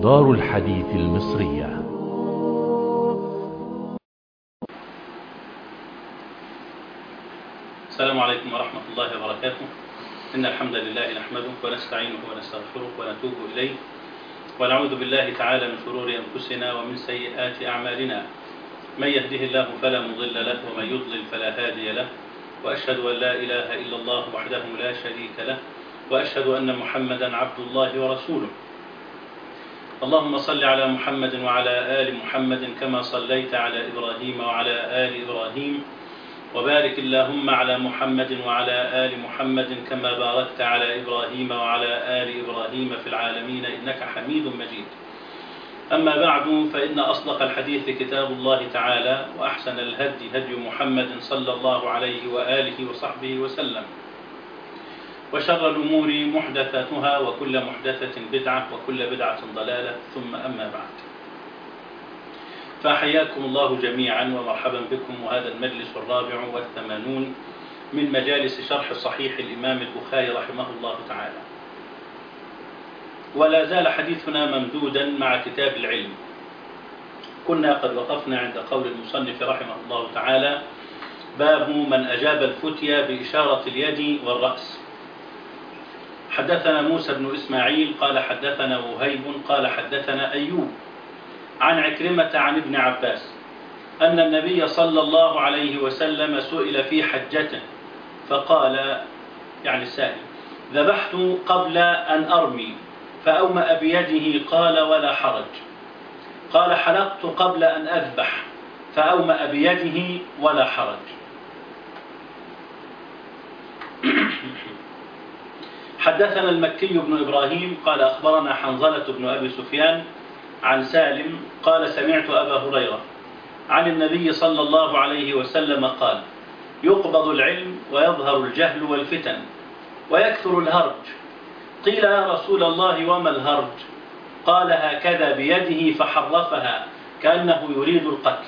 دار الحديث المصرية. السلام عليكم ورحمة الله وبركاته. إن الحمد لله نحمده ونستعينه ونستغفره ونتوب إليه، ونعوذ بالله تعالى من شرور أنفسنا ومن سيئات أعمالنا. من يهده الله فلا مضل له ومن يضلل فلا هادي له، وأشهد أن لا إله إلا الله وحده لا شريك له، وأشهد أن محمدا عبد الله ورسوله. اللهم صل على محمد وعلى آل محمد كما صليت على إبراهيم وعلى آل إبراهيم، وبارك اللهم على محمد وعلى آل محمد كما باركت على إبراهيم وعلى آل إبراهيم في العالمين إنك حميد مجيد. أما بعد، فإن أصدق الحديث كتاب الله تعالى، وأحسن الهدي هدي محمد صلى الله عليه وآله وصحبه وسلم، وشر الأمور محدثاتها، وكل محدثة بدعة، وكل بدعة ضلالة، ثم أما بعد. فحياكم الله جميعا ومرحبا بكم، وهذا المجلس 84 من مجالس شرح صحيح الإمام البخاري رحمه الله تعالى. ولا زال حديثنا ممدودا مع كتاب العلم. كنا قد وقفنا عند قول المصنف رحمه الله تعالى: باب من أجاب الفتيا بإشارة اليد والرأس. حدثنا موسى بن إسماعيل قال حدثنا وهيب قال حدثنا أيوب عن عكرمة عن ابن عباس أن النبي صلى الله عليه وسلم سئل في حجته فقال، يعني السائل: ذبحت قبل أن أرمي فأومأ بيده قال: ولا حرج. قال: حلقت قبل أن أذبح فأومأ بيده ولا حرج. حدثنا المكي بن إبراهيم قال أخبرنا حنظلة بن أبي سفيان عن سالم قال: سمعت أبا هريرة عن النبي صلى الله عليه وسلم قال: يقبض العلم ويظهر الجهل والفتن ويكثر الهرج. قيل: يا رسول الله وما الهرج؟ قال: هكذا بيده فحرفها كأنه يريد القتل.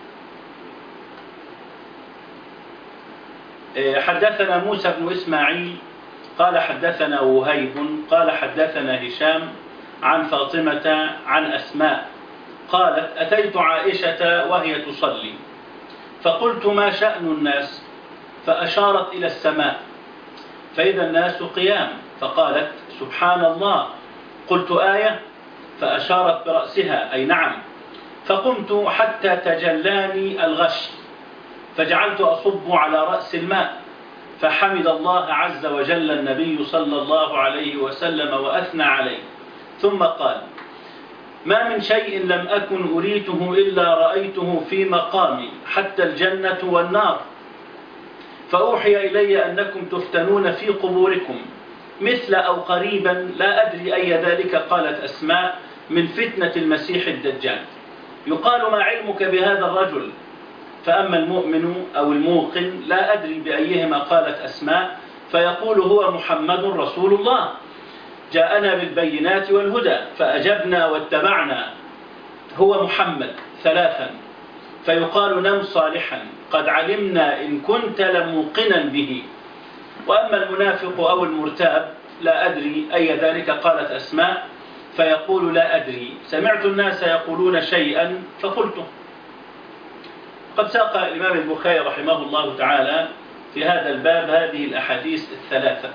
حدثنا موسى بن إسماعيل قال حدثنا وهيب قال حدثنا هشام عن فاطمة عن أسماء قالت: أتيت عائشة وهي تصلي فقلت: ما شأن الناس؟ فأشارت إلى السماء فإذا الناس قيام، فقالت: سبحان الله. قلت: آية؟ فأشارت برأسها أي نعم. فقمت حتى تجلاني الغش فجعلت أصب على رأس الماء، فحمد الله عز وجل النبي صلى الله عليه وسلم وأثنى عليه، ثم قال: ما من شيء لم أكن أريته إلا رأيته في مقامي حتى الجنة والنار، فأوحي إلي أنكم تفتنون في قبوركم مثل أو قريبا لا أدري أي ذلك. قالت أسماء: من فتنة المسيح الدجال. يقال: ما علمك بهذا الرجل؟ فأما المؤمن أو الموقن لا أدري بأيهما. قالت أسماء: فيقول: هو محمد رسول الله جاءنا بالبينات والهدى فأجبنا واتبعنا، هو محمد 3. فيقال: نم صالحا قد علمنا إن كنت لموقنا به. وأما المنافق أو المرتاب لا أدري أي ذلك. قالت أسماء: فيقول: لا أدري، سمعت الناس يقولون شيئا فقلته. قد ساق الإمام البخاري رحمه الله تعالى في هذا الباب هذه الأحاديث الثلاثة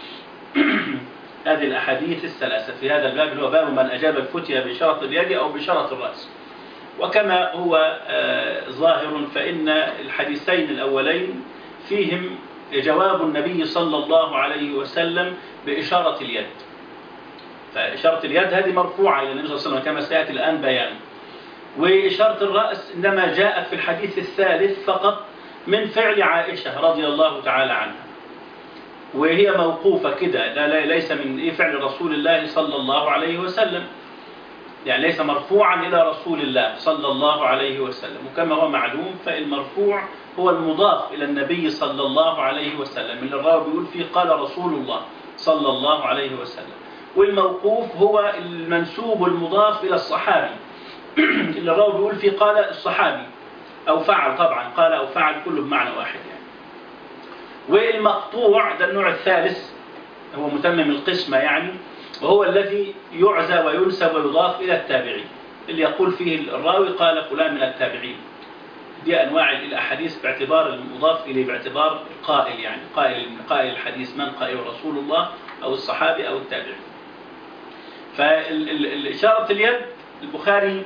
هذه الأحاديث الثلاثة في هذا الباب، هو باب من أجاب الفتيا بإشارة اليد أو بإشارة الرأس. وكما هو ظاهر فإن الحديثين الأولين فيهم جواب النبي صلى الله عليه وسلم بإشارة اليد، فإشارة اليد هذه مرفوعة إلى النبي صلى الله عليه وسلم كما سيأتي الآن بيان. وإشارة الرأس إنما جاءت في الحديث الثالث فقط من فعل عائشة رضي الله تعالى عنها، وهي موقوفة كده، ليس من فعل رسول الله صلى الله عليه وسلم، يعني ليس مرفوعا إلى رسول الله صلى الله عليه وسلم. وكما هو معلوم فالمرفوع هو المضاف إلى النبي صلى الله عليه وسلم، اللي الراوي بيقول فيه قال رسول الله صلى الله عليه وسلم. والموقوف هو المنسوب المضاف إلى الصحابي، اللي الراوي بيقول فيه قال الصحابي أو فعل، طبعا قال أو فعل كله بمعنى واحد يعني. والمقطوع ده النوع الثالث، هو متمم القسمة يعني، وهو الذي يعزى وينسب ويضاف إلى التابعين، اللي يقول فيه الراوي قال فلان من التابعين. دي أنواع الأحاديث باعتبار المضاف إليه، باعتبار القائل، يعني قائل الحديث، من قائل رسول الله أو الصحابي أو التابعي. فالإشارة اليد البخاري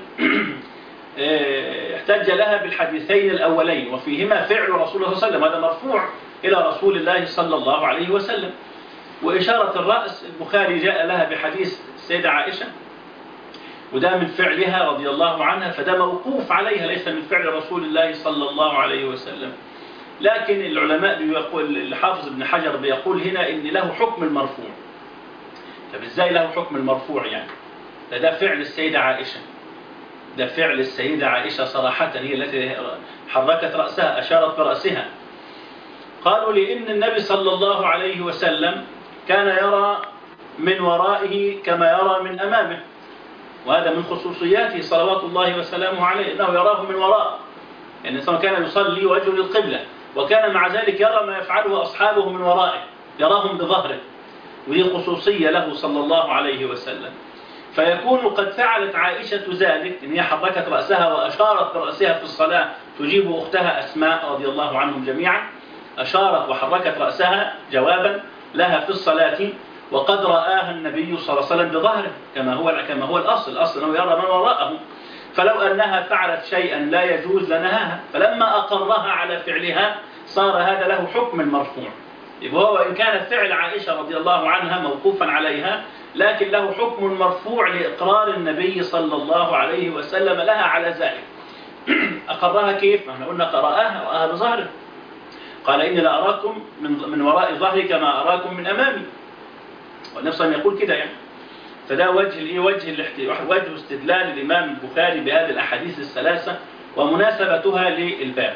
احتج لها بالحديثين الأولين وفيهما فعل رسول الله صلى الله عليه وسلم، هذا مرفوع إلى رسول الله صلى الله عليه وسلم. وإشارة الرأس البخاري جاء لها بحديث السيدة عائشة، وده من فعلها رضي الله عنها، فده موقوف عليها ليس من فعل رسول الله صلى الله عليه وسلم. لكن العلماء بيقول، الحافظ ابن حجر بيقول هنا إن له حكم المرفوع. طب إزاي له حكم المرفوع يعني؟ ده فعل السيدة عائشة، ده فعل السيدة عائشة صراحة، هي التي حركت رأسها، أشارت برأسها. قالوا لأن النبي صلى الله عليه وسلم كان يرى من ورائه كما يرى من أمامه، وهذا من خصوصياته صلوات الله وسلامه عليه، أنه يراه من وراء، يعني كان يصلي وجهه للقبلة، وكان مع ذلك يرى ما يفعله أصحابه من ورائه، يراهم بظهره، وهي خصوصية له صلى الله عليه وسلم. فيكون قد فعلت عائشة ذلك، إن هي حركت رأسها وأشارت برأسها في الصلاة، تجيب أختها أسماء رضي الله عنهم جميعا، أشارت وحركت رأسها جوابا لها في الصلاة، وقد رآها النبي صلى الله عليه وسلم بظهره كما هو الأصل أنه يرى من وراءه. فلو أنها فعلت شيئا لا يجوز لنهاها، فلما أقرها على فعلها صار هذا له حكم المرفوع. وهو إن كان فعل عائشة رضي الله عنها موقوفا عليها، لكن له حكم مرفوع لإقرار النبي صلى الله عليه وسلم لها على ذلك. أقرها كيف؟ ما احنا قلنا رآها بظهره، قال إني لأراكم من وراء ظهري كما أراكم من أمامي، والنبي صلى الله عليه وسلم يقول كده يعني. فده وجه استدلال الإمام البخاري بهذه الأحاديث الثلاثة ومناسبتها للباب.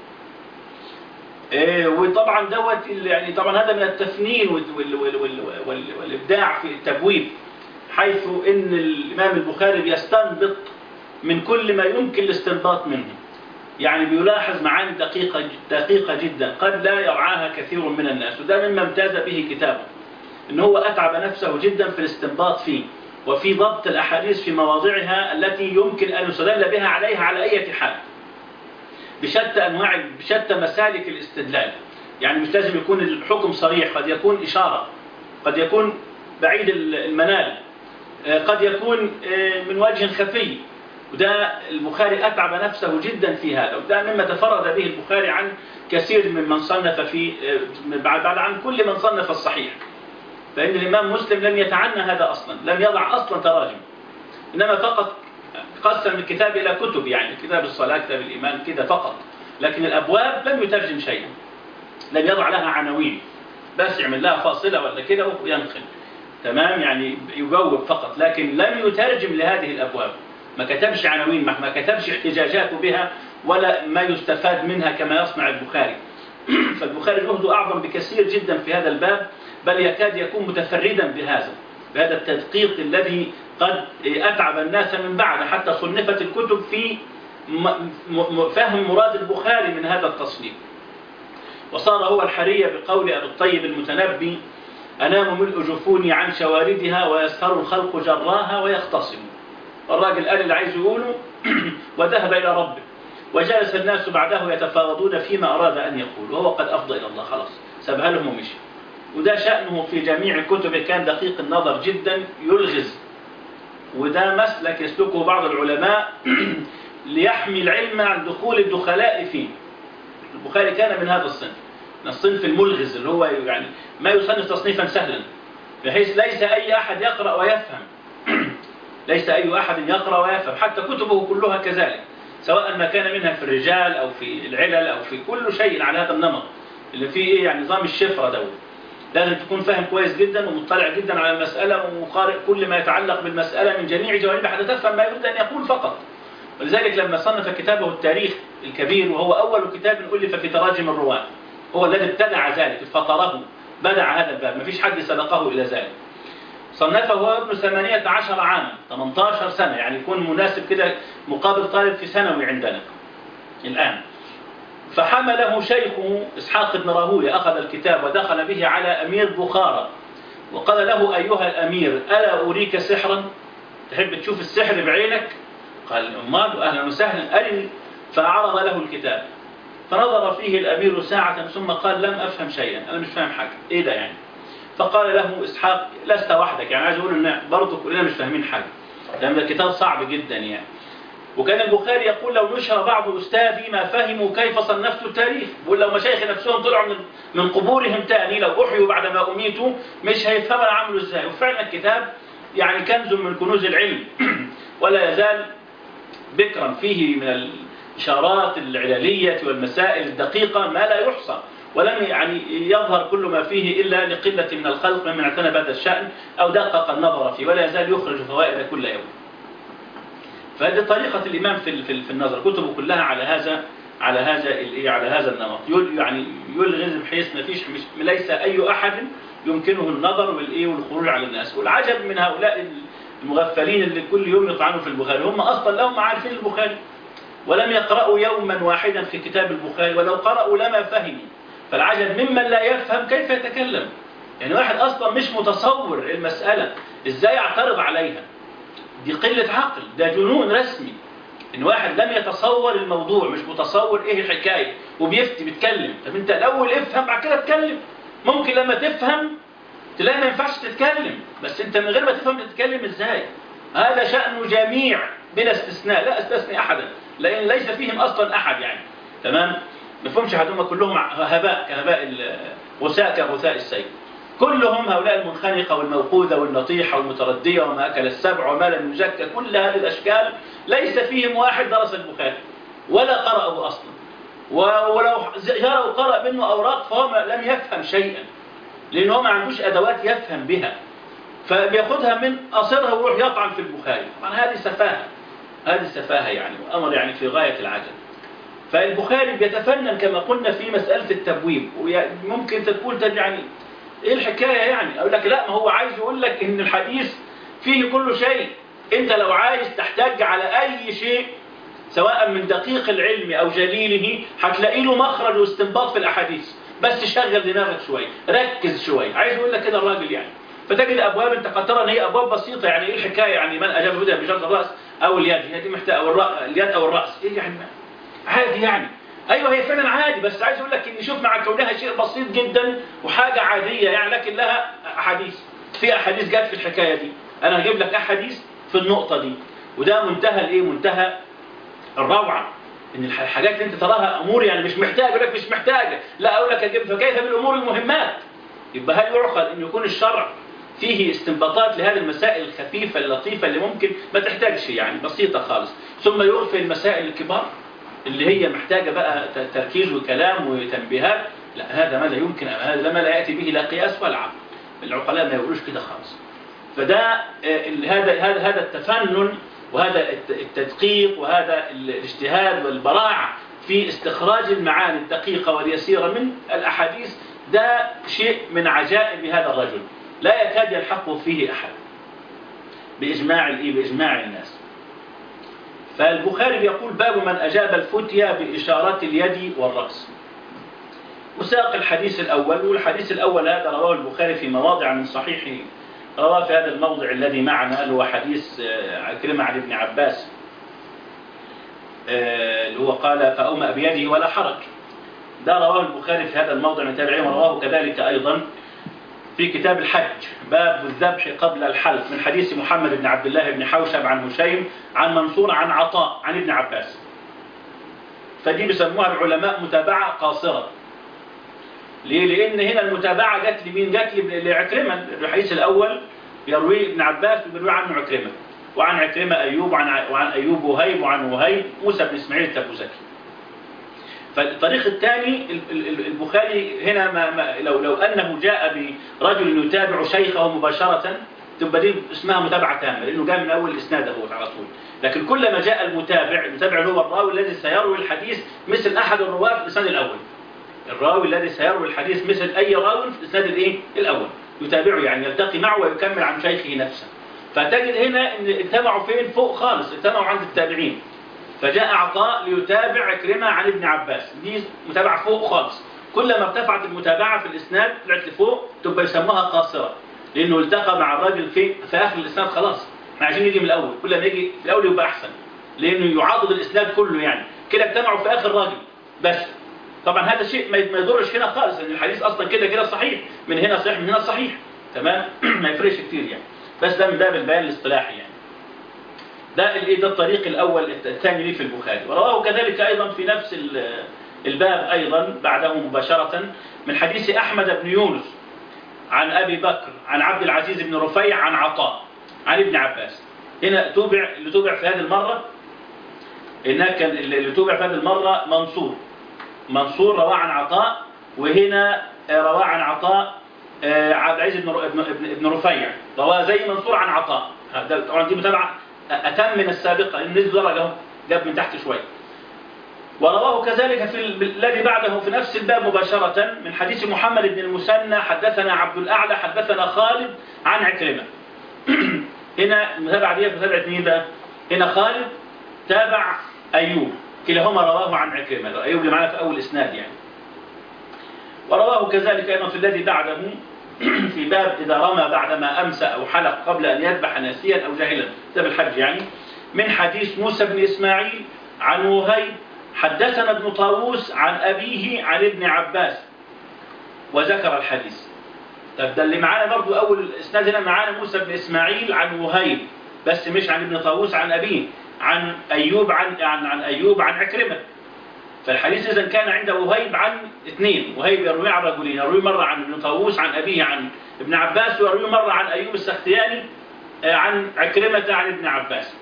وطبعا دوت يعني طبعا هذا من التفنين والإبداع في التبويب، حيث إن الإمام البخاري بيستنبط من كل ما يمكن الاستنباط منه، يعني بيلاحظ معاني دقيقة جدا قد لا يرعاها كثير من الناس، وده مما امتاز به كتابه، إن هو أتعب نفسه جدا في الاستنباط فيه، وفي ضبط الأحاديث في مواضعها التي يمكن أن يستدل بها عليها على أي حال، بشتى مسالك الاستدلال. يعني مش لازم يكون الحكم صريح، قد يكون إشارة، قد يكون بعيد المنال، قد يكون من وجه خفي، وده البخاري أتعب نفسه جدا في هذا، وده مما تفرد به البخاري عن كثير ممن صنف بعد عن كل من صنف الصحيح. فإن الإمام مسلم لم يتعنى هذا أصلا، لم يضع أصلا تراجم، إنما فقط قسم الكتاب إلى كتب، يعني كتاب الصلاة، كتاب الإيمان، كده فقط. لكن الأبواب لم يترجم شيئا، لم يضع لها عناوين، بس يعمل لها فاصلة ولا كده وينقل، تمام، يعني يجوب فقط، لكن لم يترجم لهذه الأبواب، ما كتبش عناوين، ما كتبش احتجاجات بها ولا ما يستفاد منها كما يصنع البخاري. فالبخاري جهده أعظم بكثير جدا في هذا الباب، بل يكاد يكون متفردا بهذا التدقيق الذي قد أتعب الناس من بعد، حتى صنفت الكتب في فهم مراد البخاري من هذا التصنيف. وصار هو الحري بقول أبي الطيب المتنبي: أنام ملء جفوني عن شواردها ويسهر الخلق جراها ويختصم. الراجل قال اللي عايز يقوله وذهب إلى ربه، وجلس الناس بعده يتفاوضون فيما أراد أن يقول، وهو قد أفضى إلى الله، خلاص سابها لهم ومشي. وده شأنه في جميع كتبه، كان دقيق النظر جدا، يلغز، وده مسلك يسلكه بعض العلماء ليحمي العلم عن دخول الدخلاء فيه. البخاري كان من هذا الصنف، من الصنف الملغز، اللي هو يعني ما يصنف تصنيفا سهلا، بحيث ليس أي أحد يقرأ ويفهم ليس أي أحد يقرأ ويفهم، حتى كتبه كلها كذلك، سواء ما كان منها في الرجال أو في العلل أو في كل شيء على هذا النمط اللي فيه يعني نظام الشفرة دوت. لازم تكون فاهم كويس جدا ومطلع جدا على المسألة، وقارئ كل ما يتعلق بالمسألة من جميع جوانبها حتى تفهم ما يريد أن يقول فقط. ولذلك لما صنف كتابه التاريخ الكبير، وهو أول كتاب ألف في تراجم الرواة، هو الذي ابتدع ذلك، فطره، بدع هذا الباب، ما فيش حد سبقه إلى ذلك. صنفه هو ابن 18 عاما، 18 سنة، يعني يكون مناسب كده مقابل طالب في ثانوي عندنا الآن. فحمله شيخه إسحاق بن راهويه، أخذ الكتاب ودخل به على أمير بخارى، وقال له أيها الأمير ألا أريك سحرا؟ تحب تشوف السحر بعينك؟ قال أمال أهلا وسهلا أرني. فعرض له الكتاب فنظر فيه الأمير ساعة ثم قال لم أفهم شيئا، أنا مش فاهم حاجة، إيه ده يعني؟ فقال له إسحاق لست وحدك، يعني عايز أقول إن برضه كلنا مش فاهمين حاجة، لأن الكتاب صعب جدا يعني. وكان البخاري يقول لو نشر بعض أستاذي ما فهموا كيف صنفت التاريخ، بيقول لو مشايخ نفسهم طلعوا من قبورهم تاني لو أحيوا بعد ما أميتوا مش هيفهموا عملوا إزاي. وفعلا الكتاب يعني كنز من كنوز العلم ولا يزال بكرا فيه من الإشارات العللية والمسائل الدقيقة ما لا يحصى، ولم يعني يظهر كل ما فيه إلا لقلة من الخلق ممن اعتنى بهذا الشأن أو دقق النظر فيه، ولا يزال يخرج فوائد كل يوم. فهذه طريقة الإمام في النظر، كتبه كلها على هذا النمط، يعني يلغز بحيث ما فيش ليس أي أحد يمكنه النظر والخروج على الناس. والعجب من هؤلاء المغفلين اللي كل يوم يطعنوا في البخاري، هم أصلا لهم عارفين البخاري ولم يقرأوا يوما واحدا في كتاب البخاري، ولو قرأوا لما فهموا. فالعجب ممن لا يفهم كيف يتكلم، يعني واحد أصلا مش متصور المسألة إزاي يعترض عليها، دي قلة عقل، ده جنون رسمي. إن واحد لم يتصور الموضوع، مش متصور إيه الحكاية وبيفتي بيتكلم. طب أنت الأول افهم بعد كده اتكلم، ممكن لما تفهم تلاقي ما ينفعش تتكلم، بس أنت من غير ما تفهم تتكلم إزاي؟ هذا شأن جميع بلا استثناء، لا استثني أحدا، لأن ليس فيهم أصلا أحد يعني. تمام؟ ما فهمش أحدهم، كلهم هباء كهباء غثاء كغثاء السيل. كلهم هؤلاء المنخنقة والموقوذة والنطيحة والمتردية وما أكل السبع وما لم يزكى، كل هذه الأشكال ليس فيهم واحد درس البخاري ولا قرأه أصلا، ولو جرى وقرأ منه أوراق فهو لم يفهم شيئا، لأنه ما عندوش أدوات يفهم بها، فبياخدها من قصرها ويروح يطعن في البخاري. طبعا هذه سفاهة يعني، وأمر يعني في غاية العجب. فالبخاري بيتفنن كما قلنا في مسألة التبويب، وممكن تقول يعني ايه الحكاية يعني؟ اقول لك لا، ما هو عايز يقول لك ان الحديث فيه كل شيء، انت لو عايز تحتاج على اي شيء سواء من دقيق العلم او جليله هتلاقي له مخرج واستنباط في الاحاديث، بس شغل دماغك شوية، ركز شوية. عايز يقول لك كده الراجل يعني. فتجد ابواب انت قد ترى ان هي ابواب بسيطة، يعني ايه الحكاية يعني؟ من اجاب هدى بجلد الراس او اليد، هي دي محتاجة، او اليد او الراس، ايه يعني؟ عادي يعني. ايوه هي فعلا عادي، بس عايز اقول لك ان شوف مع كونها شيء بسيط جدا وحاجه عاديه يعني، لكن لها احاديث، في احاديث جت في الحكايه دي. انا هجيب لك احاديث في النقطه دي، وده منتهى الايه؟ منتهى الروعه. ان الحاجات اللي انت تراها امور يعني مش محتاجه، يقول لك مش محتاجه، لا اقول لك اجيب فكيف بالامور المهمات. يبقى هل يعقل ان يكون الشرع فيه استنباطات لهذه المسائل الخفيفه اللطيفه اللي ممكن ما تحتاجش يعني، بسيطه خالص، ثم يغفل المسائل الكبار اللي هي محتاجة بقى تركيز وكلام وتنبيهات؟ لا، هذا ما لا يمكن، هذا ما لا يأتي به لا قياس ولا عقل. العقلاء ما يقولوش كده خالص. فده هذا التفنن وهذا التدقيق وهذا الاجتهاد والبراعة في استخراج المعاني الدقيقة واليسيرة من الأحاديث، ده شيء من عجائب هذا الرجل لا يكاد يلحقه فيه أحد بإجماع الناس. فالبخاري بيقول باب من أجاب الفتيا بإشارات اليد والرأس. وساق الحديث الأول، والحديث الأول هذا رواه البخاري في مواضع من صحيحه، رواه في هذا الموضع الذي معنا اللي هو حديث عكرمة عن ابن عباس اللي هو قال فأومأ بيده ولا حرج. ده رواه البخاري في هذا الموضع من تابعين، ورواه كذلك أيضا في كتاب الحج باب الذبح قبل الحلق من حديث محمد بن عبد الله بن حوشب عن هشيم عن منصور عن عطاء عن ابن عباس. فدي بيسموها العلماء متابعة قاصرة. ليه؟ لأن هنا المتابعة جت لمين؟ جت لعكرمة. الحديث الأول يروي ابن عباس ويروي عنه عكرمة، وعن عكرمة أيوب، وعن أيوب وهيب، وعن وهيب موسى بن إسماعيل التبوذكي. فالطريق الثاني البخاري هنا لو أنه جاء برجل يتابع شيخه مباشرة تبقى دي اسمها متابعة تامة، لأنه جاء من أول الإسناد هو على طول. لكن كلما جاء المتابع هو الراوي الذي سيروي الحديث مثل أحد الرواة في الإسناد الأول. الراوي الذي سيروي الحديث مثل أي راوي في الإسناد الأول يتابعه، يعني يلتقي معه ويكمل عن شيخه نفسه. فتجد هنا إن اتبعوا فين؟ فوق خالص، اتبعوا عند التابعين. فجاء عطاء ليتابع عكرمة عن ابن عباس، دي متابعة فوق خالص. كلما ارتفعت المتابعة في الإسناد طلعت لفوق تبقى يسموها قاصرة. لأنه التقى مع الراجل في آخر الإسناد خلاص. احنا عايزين يجي من الأول، كل ما يجي في الأول يبقى أحسن، لأنه يعضد الإسناد كله يعني كده اجتمعوا في آخر راجل بس. طبعا هذا شيء ما يضرش هنا خالص، لأن الحديث أصلا كده صحيح، من هنا صحيح من هنا صحيح، تمام. ما يفرقش كتير يعني، بس ده من باب البيان الاصطلاحي يعني. ده الطريق الأول الثاني ليه في البخاري. ورواه كذلك أيضا في نفس الباب أيضا بعده مباشرة من حديث أحمد بن يونس عن أبي بكر عن عبد العزيز بن رفيع عن عطاء عن ابن عباس. هنا اللي توبع في هذه المرة، هناك اللي توبع في هذه المرة منصور رواه عن عطاء، وهنا رواه عن عطاء عبد العزيز بن رفيع رواه زي منصور عن عطاء. طبعا دي متابعة أتم من السابقة، لأن نزل درجة جاب من تحت شوية. ورواه كذلك في الذي بعده في نفس الباب مباشرة من حديث محمد بن المثنى حدثنا عبد الأعلى حدثنا خالد عن عكرمة. هنا المتابعة دي متابعة مين بقى؟ هنا خالد تابع أيوب، كلاهما رواه عن عكرمة. أيوب اللي معنا في أول إسناد يعني. ورواه كذلك أيضا في الذي بعده في باب إذا رمى بعدما أمسى أو حلق قبل أن يذبح ناسيا أو جاهلا، باب الحج يعني، من حديث موسى بن إسماعيل عن وهيب حدثنا ابن طاووس عن أبيه عن ابن عباس وذكر الحديث. طب ده اللي معانا برضو أول إسناد هنا معانا موسى بن إسماعيل عن وهيب، بس مش عن ابن طاووس عن أبيه، عن أيوب عن أيوب عن عكرمة. فالحديث إذا كان عند وهيب عن اثنين، وهيب يروي عن رجلين، يروي مرة عن ابن طاووس عن أبيه عن ابن عباس، ويروي مرة عن أيوب السختياني عن عكرمة عن ابن عباس.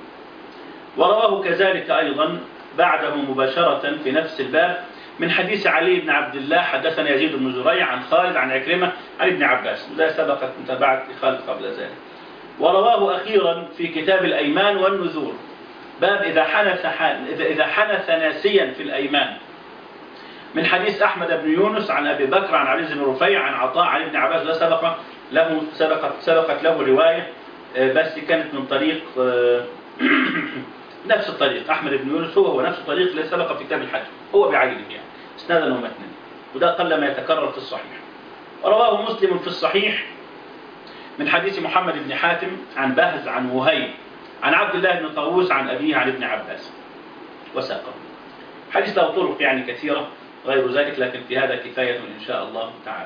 ورواه كذلك أيضا بعده مباشرة في نفس الباب من حديث علي بن عبد الله حدثنا يزيد بن زريع عن خالد عن عكرمة عن ابن عباس، وده سبقت متابعة خالد قبل ذلك. ورواه أخيرا في كتاب الأيمان والنذور باب إذا حنث ناسيا في الأيمان من حديث أحمد بن يونس عن أبي بكر عن علي بن رفيع عن عطاء عن ابن عباس. ده سبقت له رواية، بس كانت من طريق نفس الطريق. أحمد بن يونس هو نفس الطريق اللي سبق في كتاب الحج، هو بعينه يعني اسنادا ومتنا، وده قل ما يتكرر في الصحيح. ورواه مسلم في الصحيح من حديث محمد بن حاتم عن بهز عن وهيب عن عبد الله بن طاووس عن أبيه عن ابن عباس وساقه. حديث له طرق يعني كثيرة غير ذلك، لكن في هذا كفاية إن شاء الله تعالى.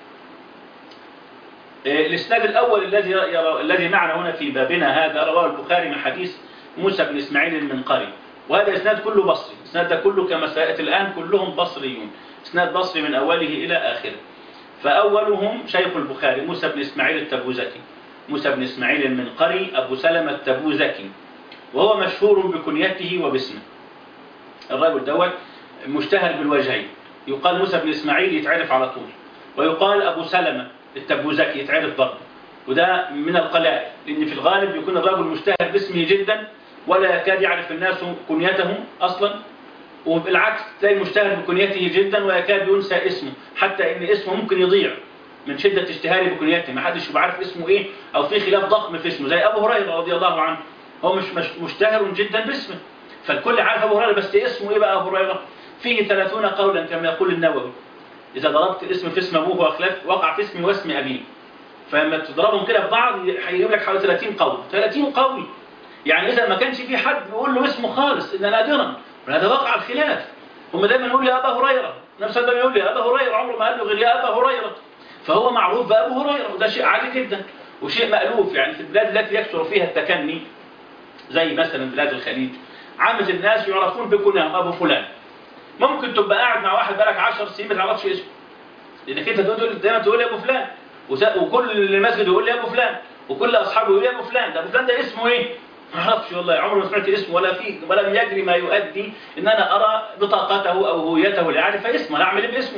الإسناد الأول الذي معنا هنا في بابنا هذا رواه البخاري من حديث موسى بن إسماعيل المنقري، وهذا إسناد كله بصري. الإسناد ده كله كما سيأتي الآن كلهم بصريون، إسناد بصري من أوله إلى آخره. فأولهم شيخ البخاري موسى بن إسماعيل التبوذكي، موسى بن إسماعيل المنقري أبو سلمة التبوذكي، وهو مشهور بكنيته وباسمه. الرجل دوت مشتهر بالوجهين، يقال موسى بن إسماعيل يتعرف على طول، ويقال أبو سلمة التبوذكي يتعرف برضه، وده من القلائل، لأن في الغالب يكون الرجل مشتهر باسمه جدا ولا يكاد يعرف الناس كنيته أصلا، وبالعكس تلاقي مشتهر بكنيته جدا ويكاد ينسى اسمه، حتى ان اسمه ممكن يضيع من شدة اشتهاره بكنيته، ما حدش يبقى عارف اسمه ايه، او في خلاف ضخم في اسمه، زي ابو هريرة رضي الله عنه، هو مش مشتهر جدا باسمه، فالكل عارف ابو هريرة، بس اسمه ايه بقى ابو هريرة؟ فيه 30 قولا كما يقول النووي، اذا ضربت الاسم في اسم ابوه وخلاف وقع في اسمه واسم ابيه، فلما تضربهم كده في بعض هيجيب لك حوالي 30 قول، 30 قول، يعني اذا ما كانش في حد بيقول له اسمه خالص الا نادرا، وهذا وقع الخلاف. هم دايما يقول يا ابا هريره، نفس الباب يقول يا ابا هريره، عمره ما قال له غير يا ابا هريره، فهو معروف بابو هريره، وده شيء عادي جدا وشيء مألوف. يعني في البلاد التي يكثر فيها التكني زي مثلا بلاد الخليج، عامة الناس يعرفون بكناهم ابو فلان. ممكن تبقى قاعد مع واحد بقالك 10 سنين ما تعرفش اسمه، لانك انت دايما تقول يا ابو فلان، وكل المسجد يقول يا ابو فلان، وكل اصحابه يقول يا ابو فلان. ده ابو فلان ده اسمه ايه؟ ما اعرفش والله، عمري ما سمعت اسمه ولم يجري ما يؤدي ان انا ارى بطاقته او هويته لاعرف اسمه، انا اعمل ايه باسمه؟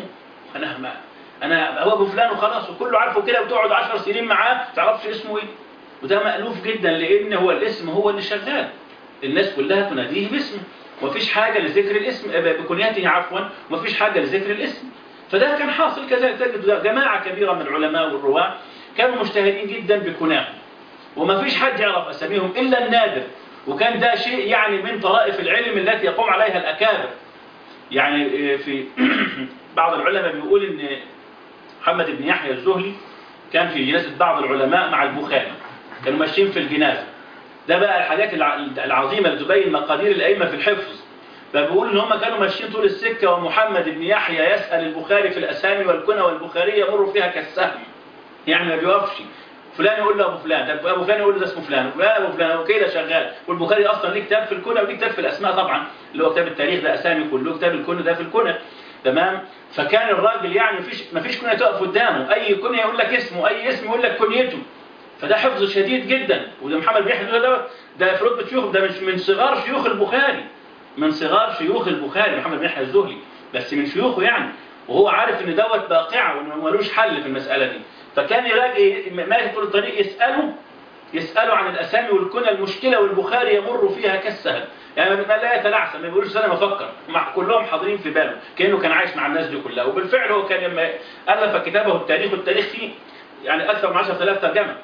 انا هو ابو فلان وخلاص، وكله عارفه كده، وتقعد 10 سنين معاه ما تعرفش اسمه ايه. وده مألوف جدا، لان هو الاسم هو اللي شغال، الناس كلها تناديه باسمه، ومفيش حاجه لذكر الاسم بكنيته عفوا، ومفيش حاجه لذكر الاسم. فده كان حاصل كذلك، تجد جماعه كبيره من العلماء والرواه كانوا مشتهرين جدا بكناهم، وما فيش حد يعرف أساميهم إلا النادر، وكان ده شيء يعني من طرائف العلم التي يقوم عليها الأكابر. يعني في بعض العلماء بيقول إن محمد بن يحيى الزهلي كان في جنازة بعض العلماء مع البخاري، كانوا ماشيين في الجنازة. ده بقى الحاجات العظيمة اللي تبين مقادير الأئمة في الحفظ. فبيقول إن هم كانوا ماشيين طول السكة ومحمد بن يحيى يسأل البخاري في الأسامي والكنى، والبخاري يمر فيها كالسهم، يعني ما بيوقفش. فلان يقول له ابو فلان، طب ابو فلان يقول له ده اسمه فلان، وفلان ابو فلان، وكده شغال. والبخاري اصلا ليه كتاب في الكنى وليه كتاب في الاسماء طبعا، اللي هو كتاب التاريخ ده اسامي كله، كتاب الكنى ده في الكنى. تمام. فكان الراجل يعني مفيش كنية تقف قدامه، اي كنية يقول لك اسمه، اي اسم يقول لك كنيته. فده حفظ شديد جدا. وده محمد بن يحيى ده في رتبه شيوخ، ده من صغار شيوخ البخاري، من صغار شيوخ البخاري محمد بن يحيى الزهلي، بس من شيوخه يعني. وهو عارف ان دوت باقعه وانه ملوش حل في المساله دي. فكان يلاقي ماشي طول الطريق يساله عن الاسامي والكنى المشكله، والبخاري يمر فيها كالسهل، يعني ما لا يتلعثم، ما بيقولش انا بفكر، مع كلهم حاضرين في باله، كانه كان عايش مع الناس دي كلها. وبالفعل هو كان لما الف كتابه التاريخ، والتاريخ فيه يعني اكثر من 10,000 ترجمه.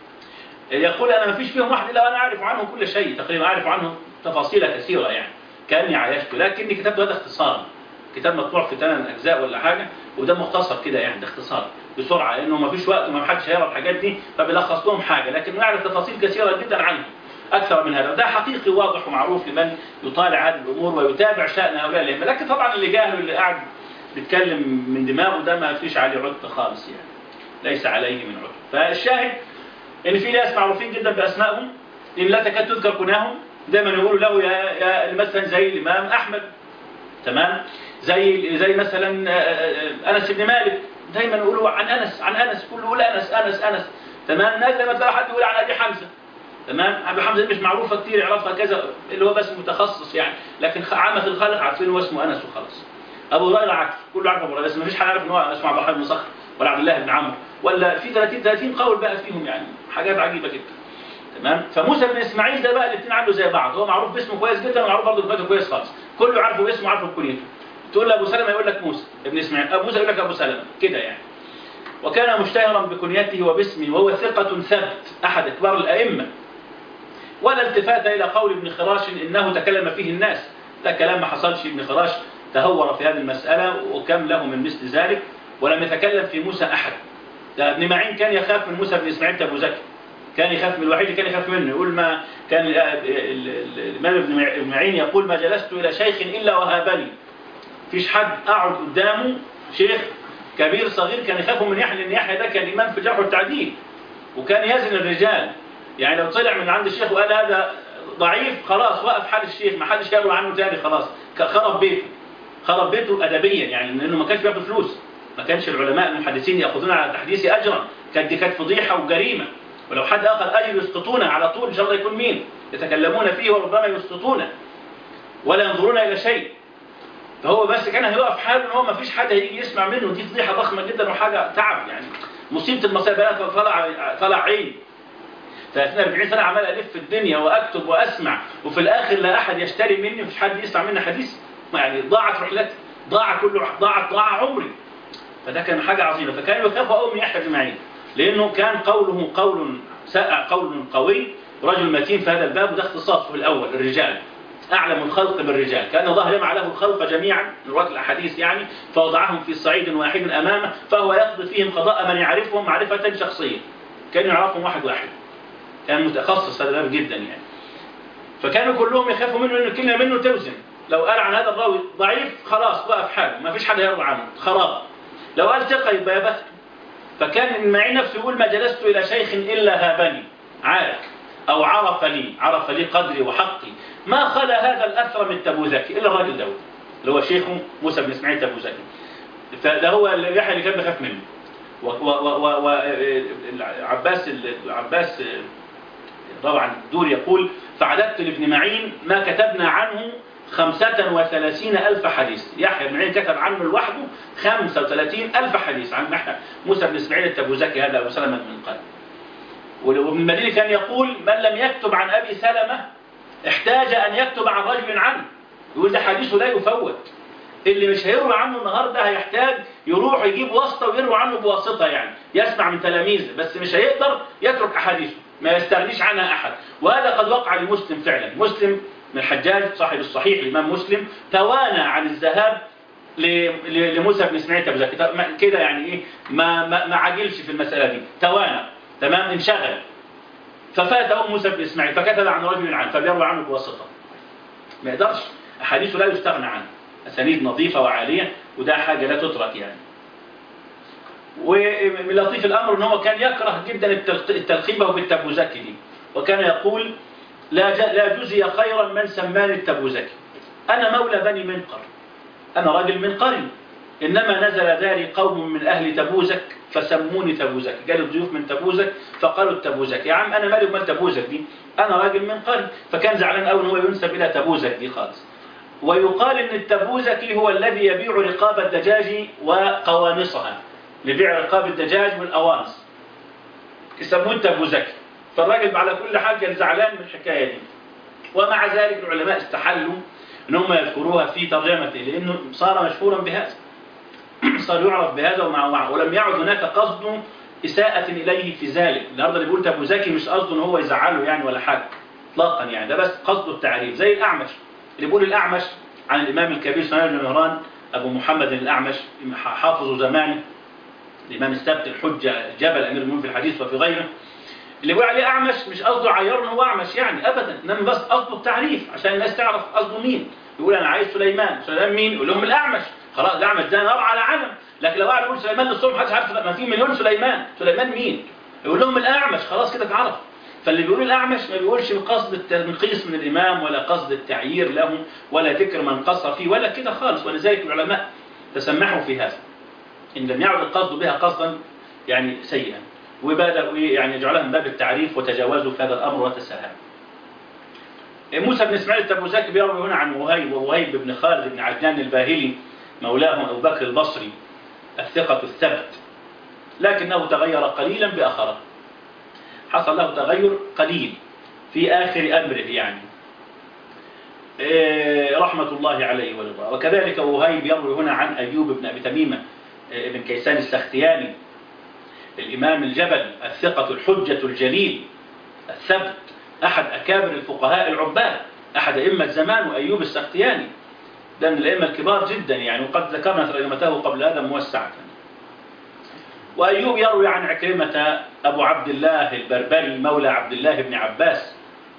يقول انا ما فيش فيهم واحد الا وانا اعرف عنه كل شيء تقريبا، اعرف عنه تفاصيل كثيره يعني، كاني عايشته. لكني كتبت هذا اختصارا، كتاب مطبوع في 8 اجزاء ولا حاجه، وده مختصر كده يعني، ده اختصار بسرعه، لانه ما فيش وقت وما حدش هيقرا الحاجات دي، فبيلخص لهم حاجه، لكن يعرف تفاصيل كثيره جدا عنه اكثر من هذا. وده حقيقي واضح ومعروف لمن يطالع هذه الامور ويتابع شان هؤلاء الائمه. لكن طبعا اللي جاهل واللي قاعد بيتكلم من دماغه ده ما فيش عليه عد خالص يعني، ليس عليه من عد. فالشاهد ان في ناس معروفين جدا باسمائهم، ان لا تكاد تذكر كناهم، دايما يقولوا له يا مثلا زي الامام احمد، تمام، زي مثلا انس بن مالك، دايما يقولوا عن انس كله يقول انس، تمام. ناس لما تلاقي حد يقول عن ابي حمزه، تمام، ابي حمزه مش معروفه كتير، يعرفها كذا اللي هو بس متخصص يعني، لكن عامه الخلق عارفين هو اسمه انس وخلاص. ابو هريره عكس، كله عارف ابو هريره، بس ما فيش حد عارف ان هو اسمه عبد الرحمن بن صخر ولا عبد الله بن عمرو، ولا في 30 قول بقى فيهم يعني، حاجات عجيبه جدا. تمام. فموسى بن اسماعيل ده بقى الاثنين عنده زي بعض، هو معروف باسمه كويس جدا، ومعروف برضه بكنيته كويس خالص، كله عارفه باسمه وعارفه بكنيته. تقول له ابو سلمة يقول لك موسى ابن اسماعيل، ابو موسى يقول لك ابو سلمة كده يعني. وكان مشتهرا بكنيته وباسمه، وهو ثقة ثبت أحد كبار الأئمة، ولا التفات إلى قول ابن خراش إنه تكلم فيه الناس، ده كلام ما حصلش. ابن خراش تهور في هذه المسألة، وكم له من مثل ذلك، ولم يتكلم في موسى أحد. ده ابن معين كان يخاف من موسى بن إسماعيل أبو زكي، كان يخاف من الوحيد كان يخاف منه، يقول ما كان الإمام ابن معين يقول ما جلست إلى شيخ إلا وهابني، فيش حد أقعد قدامه شيخ كبير صغير كان يخافوا من يحيى، لأن يحيى ده كان إمام في الجرح والتعديل، وكان يزن الرجال، يعني لو طلع من عند الشيخ وقال هذا ضعيف خلاص وقف حال الشيخ، ما حدش يروي عنه تاني خلاص، خرب بيته أدبيا يعني، لأنه ما كانش بياخد فلوس، ما كانش العلماء المحدثين يأخذون على التحديث أجرا، كانت فضيحة وجريمة، ولو حد أخذ أجر يسقطونه على طول، إن شاء الله يكون مين يتكلمون فيه وربما يسقطونه ولا ينظرون إلى شيء. فهو بس كان هيقف حاله ان هو ما فيش حد هيجي يسمع منه، دي فضيحه ضخمه جدا وحاجه تعب يعني، مصيبه المصائب. انا طلع عين 30-40 سنه عمال الف في الدنيا واكتب واسمع، وفي الاخر لا احد يشتري مني، مفيش حد يسمع مني حديث، يعني ضاعت رحلتي، ضاع عمري. فده كان حاجه عظيمه. فكانوا يخافوا قوي من يحيى بن معين، لانه كان قوله قول سائع، قول قوي، رجل متين في هذا الباب، وده اختصاصه الاول الرجال، أعلم الخلق بالرجال، كأن الله جمع له الخلق جميعا من رواة الأحاديث يعني، فوضعهم في صعيد واحد أمامه، فهو يقضي فيهم قضاء من يعرفهم معرفة شخصية، كان يعرفهم واحد، كان متخصص هذا الباب جدا يعني. فكانوا كلهم يخافوا منه، إنه كلمة منه توزن، لو قال عن هذا الراوي ضعيف خلاص وقف حاله، ما فيش حد يروي عنه، خراب. لو قال ثقة يبقى يا بخته. فكان ابن معين نفسه يقول ما جلست إلى شيخ إلا هابني، عارف أو عرف لي قدري وحقي، ما خلا هذا الأثر من تبوذكي إلا الراجل داود اللي هو شيخه موسى بن إسماعيل تبوذكي. فده هو يحيى اللي كان بيخاف منه. وعباس طبعا دور يقول فعددت لابن معين ما كتبنا عنه 35,000 حديث. يحيى بن معين كتب عنه لوحده 35,000 حديث عن موسى بن إسماعيل التبوذكي هذا أبو سلمة بن قال. وابن المديني كان يقول من لم يكتب عن أبي سلمة احتاج أن يكتب عن رجل عنه، يقول ده حديثه لا يفوت، اللي مش هيروي عنه النهارده هيحتاج يروح يجيب واسطة ويروي عنه بواسطة، يعني يسمع من تلاميذه، بس مش هيقدر يترك أحاديثه، ما يستغنيش عنها أحد. وهذا قد وقع لمسلم فعلا. مسلم من الحجاج صاحب الصحيح الإمام مسلم توانى عن الذهاب لموسى بن اسماعيل التبوذكي كده يعني ايه، ما عجلش في المسألة دي، توانى تمام، انشغل، ففاته موسى بن اسماعيل فكتب عن رجل عنه فبيروي عنه بواسطة. ما يقدرش، أحاديثه لا يستغنى عنها، أسانيد نظيفة وعالية، وده حاجة لا تترك يعني. ومن لطيف الأمر أنه هو كان يكره جدا التلقيبة بالتبوذكي دي، وكان يقول لا جزي خيرا من سماني التبوذكي، أنا مولى بني منقر، أنا راجل منقري، إنما نزل داري قوم من أهل تبوذك فسموني تبوذكي، جالوا الضيوف من تبوذك فقالوا التبوذكي، يا عم أنا مالي ومال تبوذك دي، أنا راجل منقري. فكان زعلان أوي إن هو ينسب إلى تبوذك دي خالص. ويقال إن التبوذكي هو الذي يبيع رقاب الدجاج وقوانصها، لبيع رقاب الدجاج والأوانص، يسموه التبوذكي. فالراجل على كل حال كان زعلان من الحكاية دي، ومع ذلك العلماء استحلوا ان هم يذكروها في ترجمته، لانه صار مشهورا بهذا، صار يعرف بهذا ولم يعد هناك قصد اساءة اليه في ذلك. النهارده اللي بيقول تبوذكي مش قصده ان هو يزعله يعني ولا حاجه اطلاقا يعني، ده بس قصده التعريف. زي الاعمش، اللي بيقول الاعمش عن الامام الكبير سليمان بن مهران ابو محمد الاعمش حافظ زمانه، الامام السبت الحجه الجبل امير المؤمنين في الحديث وفي غيره، اللي بيقول عليه اعمش مش قصده عيار ان هو اعمش يعني ابدا، انما بس قصده التعريف عشان الناس تعرف قصده مين. يقول انا عايز سليمان، سليمان مين؟ يقول لهم الاعمش، خلاص الاعمش ده نار على علم. لكن لو قاعد يقول سليمان للصبح محدش عارف، ما في مليون سليمان، سليمان مين؟ يقول لهم الاعمش، خلاص كده اتعرف. فاللي بيقول الاعمش ما بيقولش بقصد التنقيص من الامام ولا قصد التعيير له ولا ذكر من قصر فيه ولا كده خالص. ولذلك العلماء تسمحوا في هذا، ان لم يعد القصد بها قصدا يعني سيئا، وبدأوا يعني يجعلها من باب التعريف وتجاوزوا في هذا الأمر وتساهلوا. موسى بن اسماعيل التبوذكي بيروي هنا عن وهيب، ووهيب بن خالد بن عجلان الباهلي مولاهم أبو بكر البصري الثقة الثبت، لكنه تغير قليلا بآخره، حصل له تغير قليل في آخر أمره يعني، رحمة الله عليه ورضاه. وكذلك وهيب يروي هنا عن أيوب بن أبي تميمة بن كيسان السختياني الإمام الجبل الثقة الحجة الجليل الثبت، أحد أكابر الفقهاء العباد، أحد أئمة زمان، وأيوب السختياني ده من الأئمة الكبار جدا يعني، وقد ذكرنا ترجمته قبل هذا موسعة. وأيوب يروي عن عكرمة أبو عبد الله البربري مولى عبد الله بن عباس،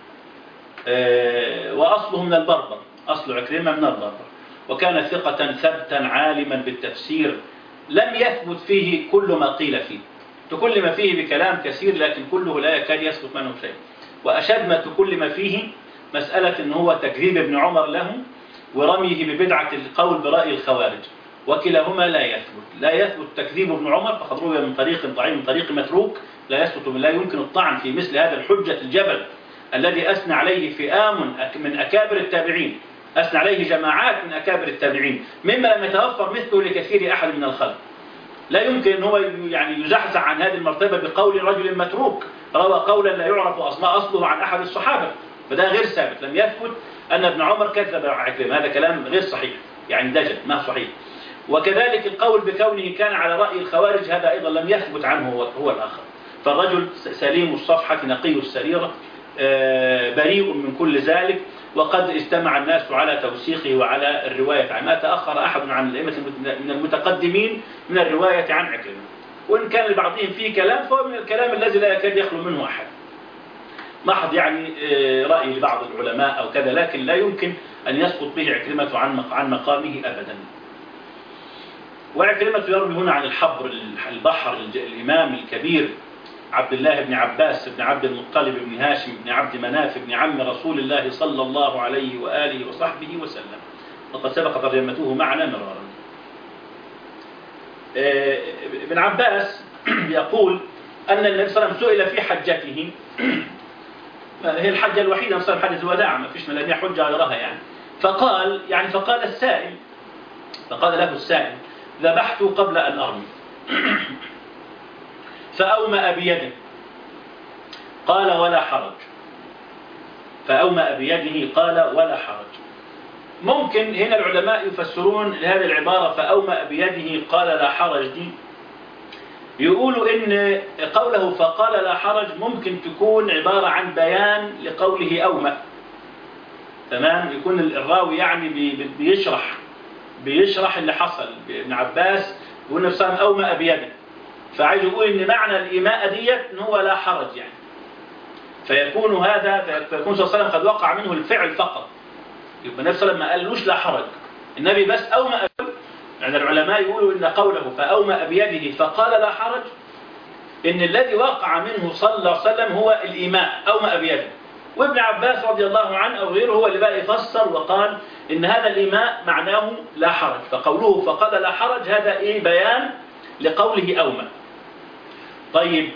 وأصله من البربر، أصل عكرمة من البربر، وكان ثقة ثبتا عالما بالتفسير، لم يثبت فيه كل ما قيل فيه، تكلم فيه بكلام كثير لكن كله لا يكاد يثبت منه شيء. وأشد ما تكلم فيه مسألة أنه هو تكذيب ابن عمر له ورميه ببدعة القول برأي الخوارج، وكلاهما لا يثبت تكذيب ابن عمر فقد روي من طريق ضعيف من طريق متروك، لا يمكن الطعن في مثل هذا الحجة الجبل الذي أثنى عليه فئام من أكابر التابعين، أثنى عليه جماعات من أكابر التابعين مما لم يتوفر مثله لكثير أحد من الخلق. لا يمكن أن هو يعني يزحزح عن هذه المرتبة بقول رجل متروك روى قولا لا يعرف أصله عن أحد الصحابة، فده غير ثابت. لم يثبت أن ابن عمر كذب عكرمة، هذا كلام غير صحيح يعني دجل ما صحيح. وكذلك القول بكونه كان على رأي الخوارج هذا أيضا لم يثبت عنه هو الآخر. فالرجل سليم الصفحة نقي السريرة بريء من كل ذلك، وقد اجتمع الناس على توثيقه وعلى الرواية عنه. ما تأخر أحد عن الأئمة من المتقدمين من الرواية عن عكرمة، وإن كان لبعضهم فيه كلام فهو من الكلام الذي لا يكاد يخلو منه أحد، محض يعني رأي لبعض العلماء أو كذا، لكن لا يمكن أن يسقط به عكرمة عن مقامه أبدا. وعكرمة يروي هنا عن البحر الإمام الكبير عبد الله بن عباس بن عبد المطلب بن هاشم بن عبد مناف بن عم رسول الله صلى الله عليه وآله وصحبه وسلم، وقد سبق ترجمته معنا مرارا. ابن عباس يقول أن النبي صلى الله عليه وسلم سئل في حجته، هي الحجة الوحيدة صار حجة الوداع، ما فيش ملامية حجة غيرها يعني، فقال له السائل ذبحت قبل أن أرمي فأومأ بيده، قال ولا حرج، فأومأ بيده قال ولا حرج. ممكن هنا العلماء يفسرون لهذه العبارة فأومأ بيده قال لا حرج دي، يقولوا إن قوله فقال لا حرج ممكن تكون عبارة عن بيان لقوله أومأ، تمام، يكون الراوي يعني بيشرح بيشرح اللي حصل. ابن عباس يقول النبي صلى الله عليه وسلم أومأ بيده، فعايز يقول إن معنى الإيماء ديت إن هو لا حرج يعني. فيكون صلى الله عليه وسلم قد وقع منه الفعل فقط. يبقى النبي صلى الله عليه وسلم ما قالوش لا حرج، النبي بس أومأ بيده. يعني العلماء يقولوا إن قوله فأومأ بيده فقال لا حرج، إن الذي وقع منه صلى الله عليه وسلم هو الإيماء، أومأ بيده. وابن عباس رضي الله عنه أو غيره هو اللي بقى يفسر وقال إن هذا الإيماء معناه لا حرج، فقوله فقال لا حرج هذا بيان لقوله أومأ. طيب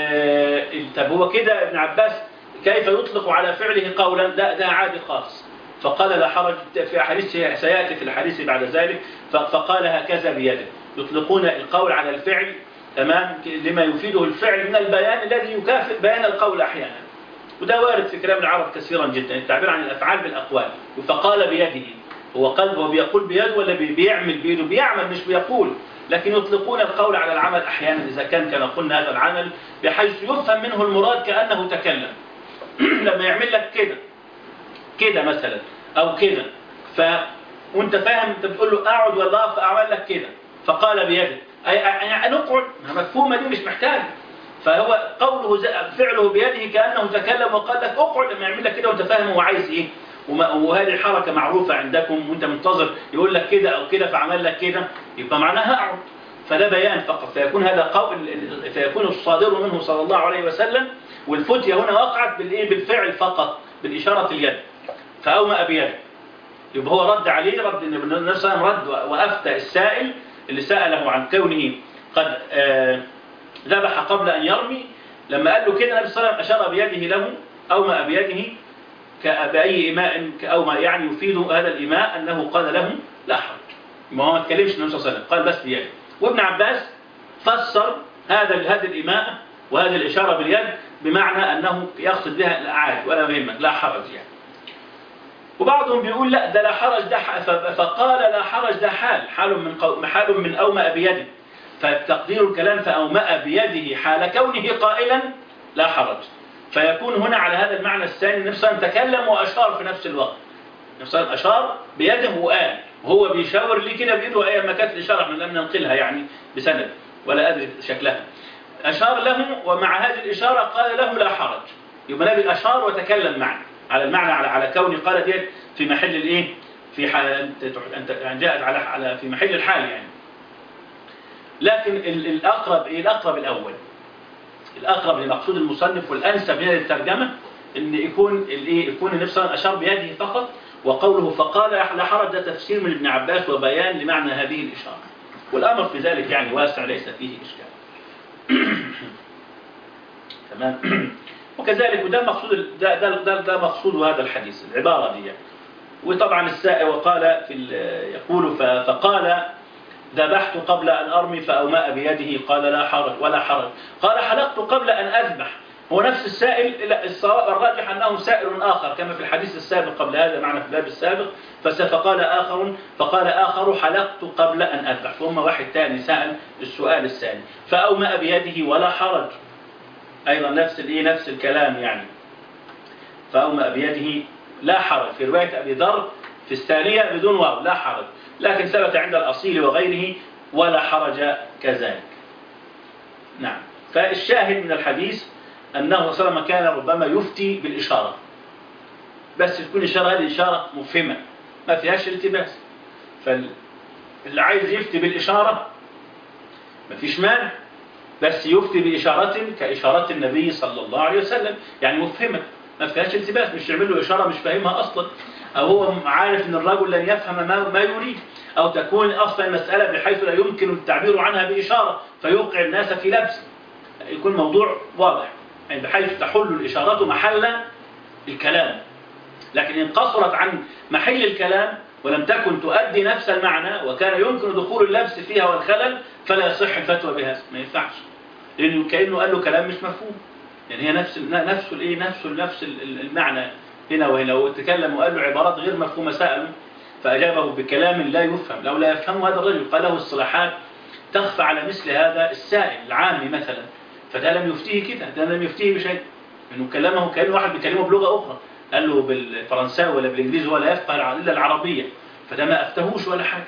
طب هو كده ابن عباس كيف يطلق على فعله قولا؟ ده عادي خالص. فقال لا حرج في أحاديث سيأتي في الحديث بعد ذلك، فقال هكذا بيده. يطلقون القول على الفعل تمام لما يفيده الفعل من البيان الذي يكافئ بيان القول أحيانا، وده وارد في كلام العرب كثيرا جدا، التعبير عن الأفعال بالأقوال. فقال بيده، هو قلبه بيقول بيده ولا بيعمل بيده؟ بيعمل مش بيقول، لكن يطلقون القول على العمل أحيانا إذا كان قلنا هذا العمل بحيث يفهم منه المراد كأنه تكلم. لما يعمل لك كده مثلا أو كده، وانت فاهم انت بتقول له اقعد ولا اقف، فأعمل لك كده فقال بيده يعني نقعد، مفهومة دي مش محتاج. فهو قوله فعله بيده كأنه تكلم وقال لك اقعد، لما يعمل لك كده وانت فاهم هو عايز ايه، وهذه الحركة معروفة عندكم وانت منتظر يقول لك كده او كده فعمل لك كده، يبقى معناها اقعد. فده بيان فقط، فيكون هذا قول، فيكون الصادر منه صلى الله عليه وسلم. والفتية هنا وقعت بالفعل فقط، بالإشارة اليد، فأومأ بيده. يبقى هو رد عليه، رد النبي صلى الله عليه وسلم، رد وأفتى السائل اللي سأله عن كونه قد ذبح قبل أن يرمي. لما قال له كده النبي صلى الله عليه وسلم أشار بيده له، أومأ بيده بأي إيماء كأومأ، يعني يفيد هذا الإيماء أنه قال له لا حرج. ما هو ما اتكلمش النبي صلى الله عليه وسلم، قال بس بيده. وابن عباس فسر هذا الإيماء وهذه الإشارة باليد بمعنى أنه يقصد بها الأعاد ولا يهمك، لا حرج يعني. وبعضهم بيقول لا ده لا حرج، ده فقال لا حرج ده حال من أومأ بيده، فتقدير الكلام فأومأ بيده حال كونه قائلا لا حرج. فيكون هنا على هذا المعنى الثاني النبي صلى الله عليه وسلم تكلم وأشار في نفس الوقت. النبي صلى الله عليه وسلم أشار بيده وقال، وهو بيشاور لي كده بيده، أي ما كانت الإشارة احنا لم ننقلها يعني بسند ولا أدري شكلها. أشار له، ومع هذه الإشارة قال له لا حرج. يبقى النبي أشار وتكلم معه على المعنى، على كون قال ديت في محل الايه، في حال أن جاءت على في محل الحال يعني. لكن الأقرب الأقرب الأول، الأقرب لمقصود المصنف والأنسب هنا للترجمة إن يكون النبي صلى الله عليه وسلم أشار بيده فقط، وقوله فقال لا حرج ده تفسير من ابن عباس وبيان لمعنى هذه الإشارة، والأمر في ذلك يعني واسع ليس فيه إشكال. تمام. وكذلك وده مقصود ده مقصود هذا الحديث العبارة دي يعني. وطبعا السائل وقال يقول فقال ذبحت قبل أن أرمي فأومأ بيده قال لا حرج ولا حرج. قال حلقت قبل أن أذبح، هو نفس السائل، لا الصواب الراجح أنه سائل آخر كما في الحديث السابق قبل هذا معنا في الباب السابق. فقال آخر حلقت قبل أن أذبح، ثم واحد ثاني سأل السؤال الثاني فأومأ بيده ولا حرج، أيضا نفس الكلام يعني. فأومأ بيده لا حرج، في رواية أبي ذر في الثانية بدون واو لا حرج، لكن ثبت عند الأصيل وغيره ولا حرج كذلك. نعم. فالشاهد من الحديث أنه صلى الله عليه وسلم كان ربما يفتي بالإشارة، بس تكون الإشارة هذه إشارة مفهمة ما فيهاش التباس. فاللي عايز يفتي بالإشارة ما فيش مانع، بس يفتي بإشارة كإشارة النبي صلى الله عليه وسلم، يعني مفهمة ما فيهاش التباس، مش يعمل له إشارة مش فاهمها أصلا، أو هو عارف أن الرجل لن يفهم ما يريد، أو تكون أصلا المسألة بحيث لا يمكن التعبير عنها بإشارة فيوقع الناس في لبس، يكون موضوع واضح يعني بحيث تحل الإشارات محل الكلام. لكن إن قصرت عن محل الكلام ولم تكن تؤدي نفس المعنى وكان يمكن دخول اللبس فيها والخلل فلا يصح الفتوى بهذا، ما ينفعش، لأنه كأنه قال له كلام مش مفهوم. يعني هي نفس المعنى هنا وهنا، وتكلم وقال له عبارات غير مفهومة، سأله فأجابه بكلام لا يفهم. لو لا يفهم هذا الرجل قال له الصلاحات تخفى على مثل هذا السائل العامي مثلا، فده لم يفتيه كده، ده لم يفتيه بشيء، إنه كلمه كأنه واحد بيكلمه بلغة أخرى، قال له بالفرنساوي ولا بالإنجليزي ولا يفقه إلا العربية، فده ما أفتهوش ولا حاجة.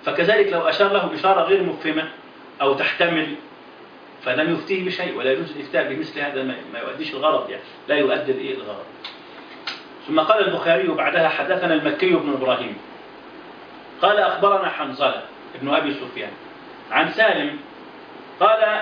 فكذلك لو أشار له إشارة غير مفهمة أو تحتمل فلم يفتيه بشيء، ولا يجوز الإفتاء بمثل هذا، ما يؤديش الغرض يعني، لا يؤدي الغرض. ثم قال البخاري بعدها حدثنا المكي بن إبراهيم قال أخبرنا حنظلة ابن أبي سفيان عن سالم قال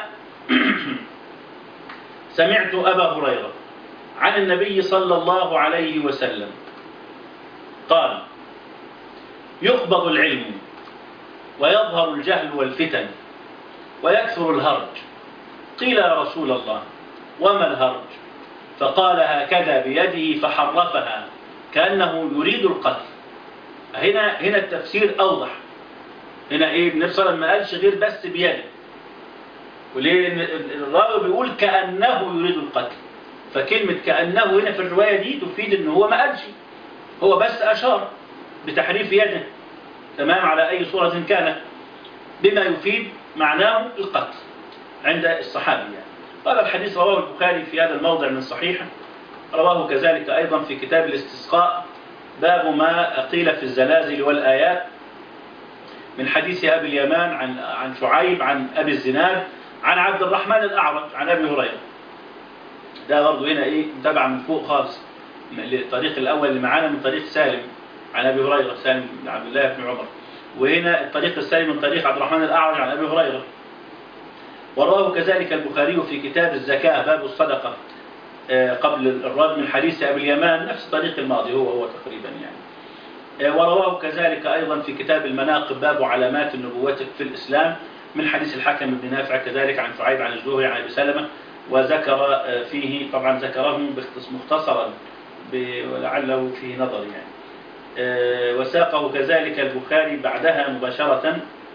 سمعت أبا هريرة عن النبي صلى الله عليه وسلم قال يقبض العلم ويظهر الجهل والفتن ويكثر الهرج. قيل يا رسول الله وما الهرج؟ فقال هكذا بيده فحرفها كأنه يريد القتل. هنا التفسير أوضح. هنا إيه؟ النبي صلى الله عليه وسلم ما قالش غير بس بيده، وليه الراوي بيقول كأنه يريد القتل، فكلمة كأنه هنا في الرواية دي تفيد إن هو ما قالش، هو بس أشار بتحريف يده تمام على أي صورة كانت، بما يفيد معناه القتل عند الصحابي يعني. هذا الحديث رواه البخاري في هذا الموضع من صحيحه، رواه كذلك أيضا في كتاب الاستسقاء باب ما قيل في الزلازل والآيات من حديث أبي اليمان عن شعيب عن أبي الزناد عن عبد الرحمن الأعرج عن أبي هريرة. ده برضه هنا إيه متابعة من فوق خالص، الطريق الأول اللي معانا من طريق سالم عن أبي هريرة، سالم بن عبد الله بن عمر، وهنا الطريق الثاني من طريق عبد الرحمن الأعرج عن أبي هريرة. ورواه كذلك البخاري في كتاب الزكاة باب الصدقة قبل الرد من حديث أبي اليمان نفس الطريق الماضي هو تقريبا يعني. ورواه كذلك أيضا في كتاب المناقب باب علامات النبوة في الإسلام من حديث الحكم بن نافع كذلك عن شعيب عن الزهري عن أبي سلمة، وذكر فيه طبعا ذكره مختصرا ولعله فيه نظر يعني. وساقه كذلك البخاري بعدها مباشرة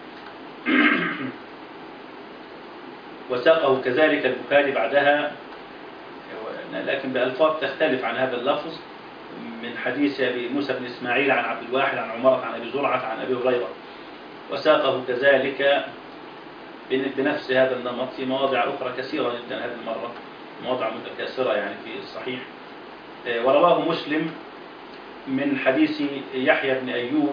وساقه كذلك البخاري بعدها لكن بألفاظ تختلف عن هذا اللفظ من حديث أبي موسى بن إسماعيل عن عبد الواحد عن عمارة عن أبي زرعة عن أبي هريرة. وساقه كذلك بنفس هذا النمط في مواضع أخرى كثيرة جدا هذه المرة، مواضع متكاثرة يعني في الصحيح. ورواه مسلم من حديث يحيى بن أيوب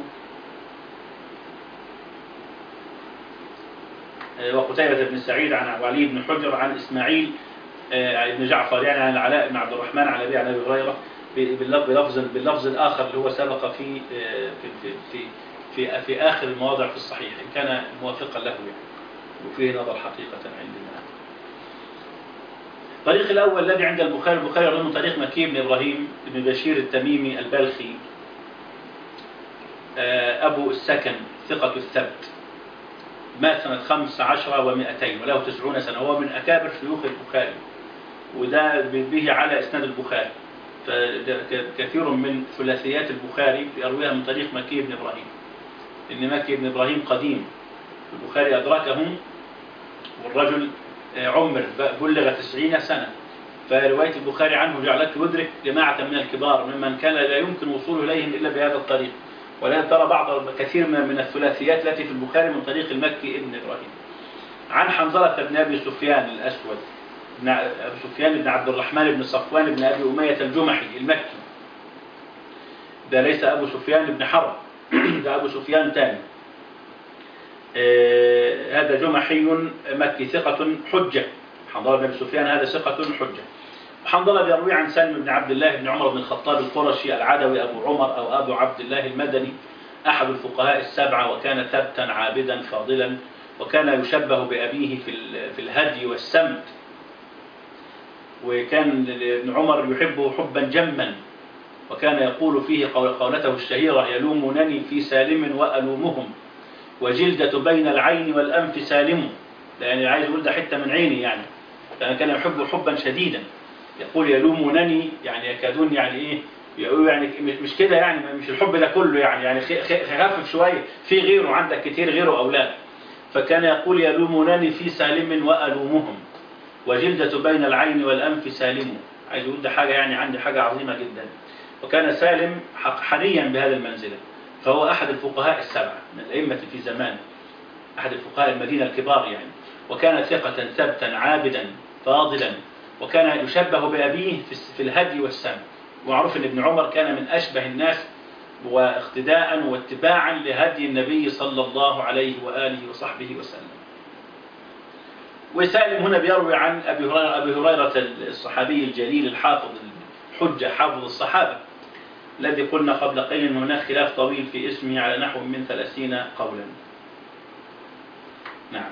وقتيبة بن سعيد عن علي بن حجر عن إسماعيل بن جعفر يعني عن العلاء بن عبد الرحمن عن أبي هريرة باللفظ الآخر اللي هو سبق في آخر المواضع في الصحيح إن كان موافقا له يعني، وفيه نظر حقيقة عندنا. الطريق الأول الذي عند البخاري من طريق مكي بن إبراهيم بن بشير التميمي البلخي أبو السكن ثقة الثبت، مات سنة 15 و200 وله 90 سنة، هو من أكابر شيوخ البخاري، وده به على إسناد البخاري، فكثير من ثلاثيات البخاري يرويها من طريق مكي بن إبراهيم، إن مكي بن إبراهيم قديم البخاري أدركه والرجل عمر بلغ 90 سنة، فرواية البخاري عنه جعلته يدرك جماعة من الكبار ممن كان لا يمكن وصوله إليهم إلا بهذا الطريق. ولا ترى كثير من الثلاثيات التي في البخاري من طريق المكي ابن إبراهيم. عن حنظلة بن أبي سفيان الأسود أبي سفيان بن عبد الرحمن بن صفوان بن أبي أمية الجمحي المكي، ده ليس أبو سفيان بن حرب ده أبو سفيان ثاني. هذا جمحي مكي ثقة حجة. حنظلة بن أبي سفيان هذا ثقة حجة. حنظلة بيروي عن سالم بن عبد الله بن عمر بن الخطاب القرشي العدوي أبو عمر أو أبو عبد الله المدني، أحد الفقهاء السبعة، وكان ثبتا عابدا فاضلا، وكان يشبه بأبيه في الهدي والسمت، وكان ابن عمر يحبه حبا جما، وكان يقول فيه قولته الشهيرة يلومونني في سالم وألومهم وجلدة بين العين والأنف سالم، يعني عايز يقول ده حتة من عيني يعني، كان يحبه حبا شديدا، يقول يلومونني يعني يكادون يعني ايه يقول يعني مش كده يعني مش الحب ده كله يعني خفف شويه في غيره، عندك كتير غيره اولاد، فكان يقول يلومونني في سالم والومهم وجلدة بين العين والانف سالم، عايز يقول ده حاجه يعني عندي حاجه عظيمه جدا. وكان سالم حريا بهذه المنزله، فهو احد الفقهاء السبعه من الائمه في زمانه، احد الفقهاء المدينه الكبار يعني، وكان ثقه ثبتا عابدا فاضلا، وكان يشبه بأبيه في الهدي والسمت. ومعروف أن ابن عمر كان من أشبه الناس واقتداء واتباعا لهدي النبي صلى الله عليه وآله وصحبه وسلم. وسالم هنا بيروي عن أبي هريرة الصحابي الجليل الحافظ الحجة حافظ الصحابة الذي قلنا قبل قليل أن هناك خلاف طويل في اسمه على نحو من 30 قولا. نعم.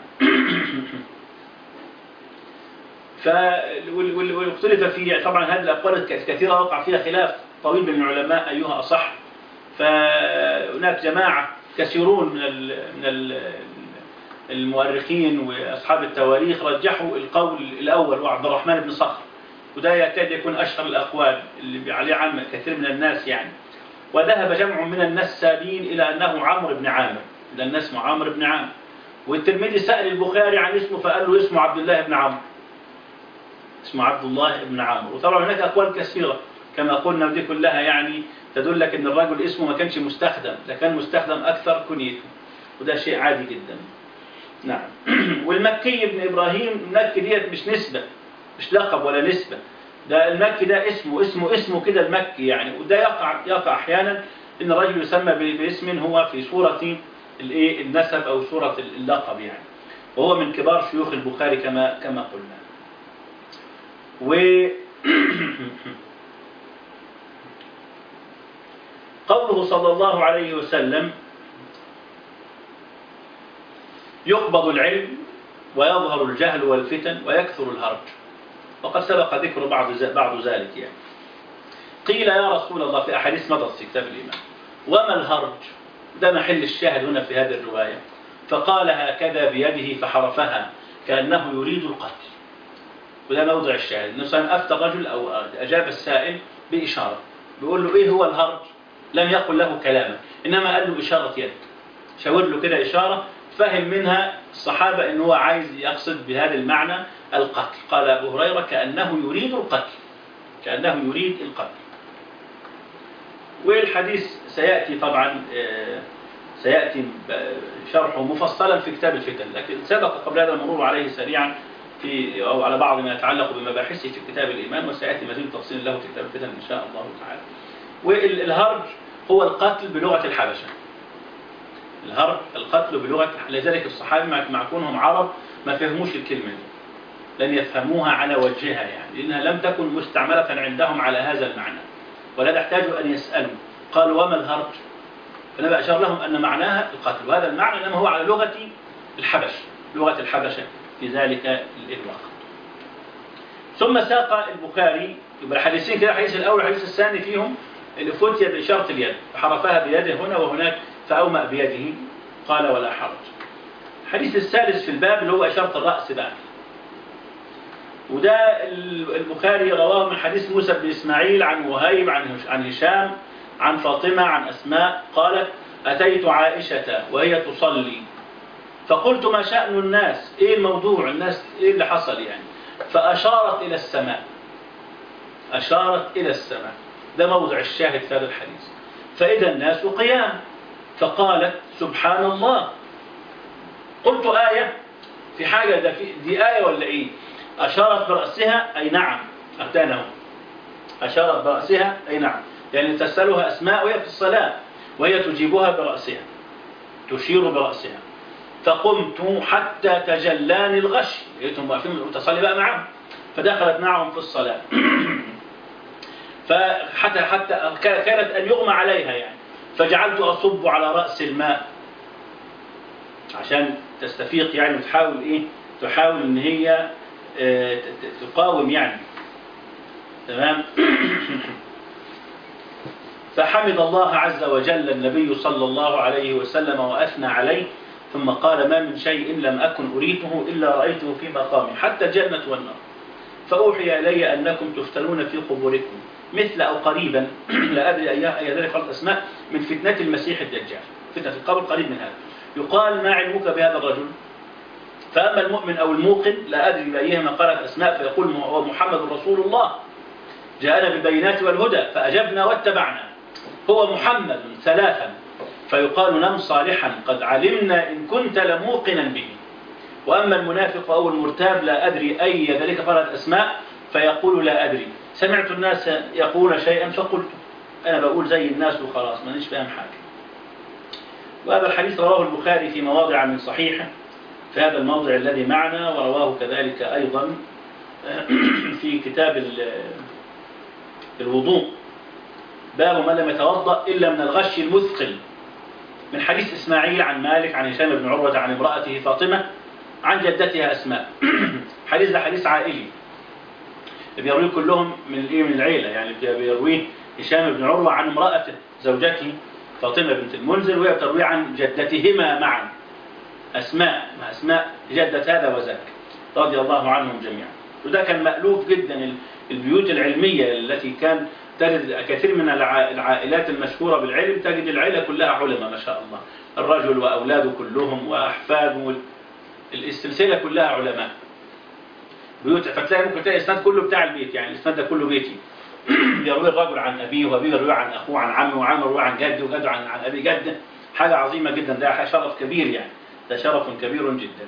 واختلف في طبعا هذه الأقوال الكثيرة وقع فيها خلاف طويل بين العلماء أيها أصح. فهناك جماعة كثيرون من المؤرخين وأصحاب التواريخ رجحوا القول الأول وعبد الرحمن بن صخر، وده يكاد يكون أشهر الأقوال اللي عليه عامة كثير من الناس يعني. وذهب جمع من النسابين إلى أنه عمرو بن عامر، ده الناس اسمه عمرو بن عامر. والترمذي سأل البخاري عن اسمه فقال له اسمه عبد الله بن عمرو، اسمه عبد الله بن عمرو. وطبعا هناك أقوال كثيرة كما قلنا، ودي كلها يعني تدلك أن الرجل اسمه ما كانش مستخدم، ده كان مستخدم أكثر كنيته، وده شيء عادي جدا. نعم. والمكي بن إبراهيم، المكي ديت مش نسبة، مش لقب ولا نسبة، ده المكي ده اسمه كده المكي يعني. وده يقع أحيانا إن الرجل يسمى باسم هو في صورة النسب أو صورة اللقب يعني، وهو من كبار شيوخ البخاري كما قلنا. قوله صلى الله عليه وسلم يقبض العلم ويظهر الجهل والفتن ويكثر الهرج، وقد سبق ذكر بعض ذلك يعني. قيل يا رسول الله في أحاديث مضت في كتاب الإيمان وما الهرج؟ ده محل الشاهد هنا في هذه الرواية. فقال هكذا بيده فحرفها كأنه يريد القتل، وده موضع الشاهد. النبي صلى الله عليه وسلم أفتى الرجل أو أجاب السائل بإشارة، بيقول له إيه هو الهرج؟ لم يقل له كلاما، إنما قال له إشارة يد، شاور له كده إشارة، فهم منها الصحابة إنه هو عايز يقصد بهذا المعنى القتل. قال أبو هريرة كأنه يريد القتل، كأنه يريد القتل. والحديث سيأتي طبعا سيأتي شرحه مفصلا في كتاب الفتن، لكن سبق قبل هذا المرور عليه سريعا أو على بعض ما يتعلق بمباحثه في كتاب الإيمان، وسيأتي مزيد تفصيل له في كتاب الفتن إن شاء الله تعالى. والهرج هو القتل بلغة الحبشة، الهرج القتل بلغة، لذلك الصحابة مع كونهم عرب ما فهموش الكلمة دي، لن يفهموها على وجهها يعني، لأنها لم تكن مستعملة عندهم على هذا المعنى، ولا تحتاجوا أن يسألوا. قالوا وما الهرج؟ فنبأ أشار لهم أن معناها القتل، وهذا المعنى إنما هو على لغة الحبش، لغة الحبشة في ذلك الوقت. ثم ساق البخاري يبقى الحديثين كده، الحديث الأول والحديث الثاني فيهم اللي فتي بإشارة اليد، فحرفها بيده هنا وهناك فأومأ بيده قال ولا حرج. الحديث الثالث في الباب اللي هو إشارة الرأس بقى، وده البخاري رواه من حديث موسى بن إسماعيل عن وهيب عن هشام عن فاطمة عن أسماء قالت أتيت عائشة وهي تصلي فقلت ما شأن الناس، إيه الموضوع، الناس إيه اللي حصل يعني؟ فأشارت إلى السماء، أشارت إلى السماء، ده موضع الشاهد في هذا الحديث. فإذا الناس قيام، فقالت سبحان الله. قلت آية في حاجة، ده دي آية ولا إيه؟ أشارت برأسها أي نعم، أتانهم أشارت برأسها أي نعم، يعني تسألها أسماء وهي في الصلاة وهي تجيبها برأسها، تشير برأسها. فقمت حتى تجلاني الغش، لقيتهم واقفين تصلي بقى معهم، فدخلت معهم في الصلاة حتى كانت أن يغمى عليها يعني، فجعلت أصب على رأس الماء عشان تستفيق يعني، وتحاول تحاول إن هي تقاوم يعني، تمام. فحمد الله عز وجل النبي صلى الله عليه وسلم وأثنى عليه، ثم قال ما من شيء لم أكن أريته إلا رأيته في مقامي حتى الجنة والنار، فأوحي إلي أنكم تفتنون في قبوركم مثل أو قريبا لا أدري أي ذلك قالت أسماء من فتنة المسيح الدجال، فتنة القبر قريب من هذا. يقال ما علمك بهذا الرجل؟ فأما المؤمن أو الموقن لا أدري بأيهما قالت أسماء، فيقول هو محمد رسول الله جاءنا بالبينات والهدى فأجبنا واتبعنا، هو محمد ثلاثا، فيقال نم صالحا قد علمنا إن كنت لموقنا به. وأما المنافق أو المرتاب لا أدري أي ذلك قالت أسماء، فيقول لا أدري، سمعت الناس يقول شيئا فقلت، أنا بقول زي الناس وخلاص مانيش فاهم حاجة. وهذا الحديث رواه البخاري في مواضع من صحيحه في هذا الموضع الذي معنا، ورواه كذلك أيضا في كتاب الوضوء باب من لم يتوضأ إلا من الغش المثقل، من حديث إسماعيل عن مالك عن هشام بن عروة عن امرأته فاطمة عن جدتها أسماء. حديث ده حديث عائلي بيرويه كلهم من العيلة، يعني بيرويه هشام بن عروة عن امرأته زوجته فاطمة بنت المنذر، وهي بترويه عن جدتهما معا أسماء، مع أسماء جدة هذا وذاك رضي الله عنهم جميعا. وده كان مألوف جدا، البيوت العلمية التي كان تجد كثير من العائلات المشهورة بالعلم، تجد العائلة كلها علماء ما شاء الله، الرجل وأولاده كلهم وأحفاده، السلسلة كلها علماء. بيوت فتلاقي ممكن تلاقي الإسناد كله بتاع البيت، يعني الإسناد ده كله بيتي. يروي الرجل عن أبيه، وأبيه يروي عن أخوه عن عمه، وعمه يروي عن جده، وجده عن أبي جده. حاجة عظيمة جدا، ده شرف كبير يعني، ده شرف كبير جدا.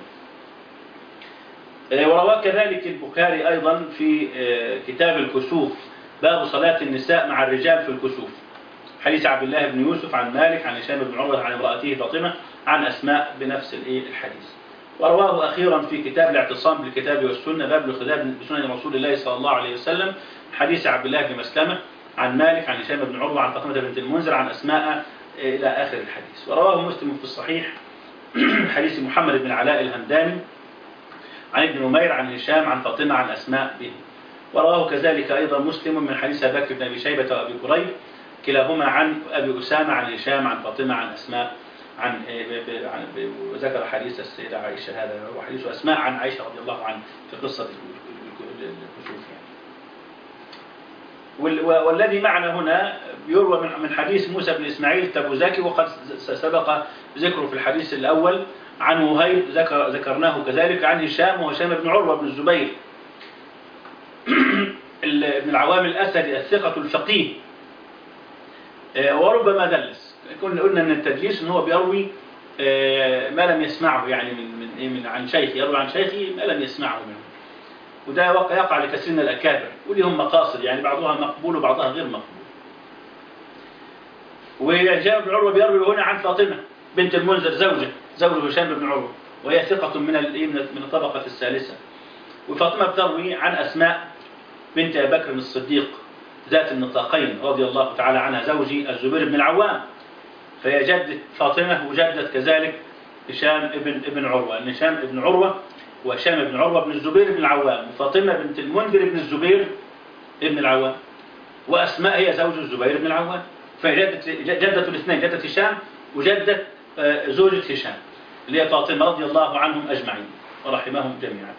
ورواه كذلك البخاري أيضا في كتاب الكسوف باب صلاة النساء مع الرجال في الكسوف، حديث عبد الله بن يوسف عن مالك عن هشام بن عروة عن امرأته فاطمة عن أسماء بنفس الحديث. ورواه أخيرا في كتاب الاعتصام بالكتاب والسنة باب الاقتداء بسنن رسول الله صلى الله عليه وسلم، حديث عبد الله بن مسلمة عن مالك عن هشام بن عروة عن فاطمة بنت المنذر عن أسماء إلى آخر الحديث. ورواه مسلم في الصحيح حديث محمد بن علاء الهمداني عن ابن نمير عن هشام عن فاطمة عن أسماء به. ورواه كذلك أيضا مسلم من حديث أبي بكر بن أبي شيبة وأبي كريب كلاهما عن أبي أسامة عن هشام عن فاطمة عن أسماء وذكر حديث السيدة عائشة، هذا هو حديث أسماء عن عائشة رضي الله عنها في قصة الكسوف يعني. والذي معنا هنا يروى من حديث موسى بن إسماعيل التبوذكي، وقد سبق ذكره في الحديث الأول عن وهيب ذكرناه كذلك عن هشام وهشام بن عروة بن الزبير ابن العوام الأسدي الثقة الفقيه، وربما دلس. قلنا أن التدليس إن هو بيروي ما لم يسمعه، يعني من عن شيخه، يروي عن شيخه ما لم يسمعه منه، وده يقع لكثير من الأكابر ولهم مقاصد، يعني بعضها مقبول وبعضها غير مقبول. وهشام بن عروة بيروي هنا عن فاطمة بنت المنذر زوج هشام بن عروة، وهي ثقة من الطبقة الثالثة. وفاطمة بتروي عن أسماء بنت أبي بكر الصديق ذات النطاقين رضي الله تعالى عنها، زوج الزبير بن العوام، فهي جدة فاطمة وجدة كذلك هشام ابن عروة، إن هشام ابن عروة وهشام بن عروة بن الزبير بن العوام، وفاطمة بنت المنذر بن الزبير بن العوام، وأسماء هي زوج الزبير بن العوام، فهي جدة الاثنين، جدة هشام وجدة زوجة هشام اللي هي فاطمة رضي الله عنهم أجمعين ورحمهم جميعا.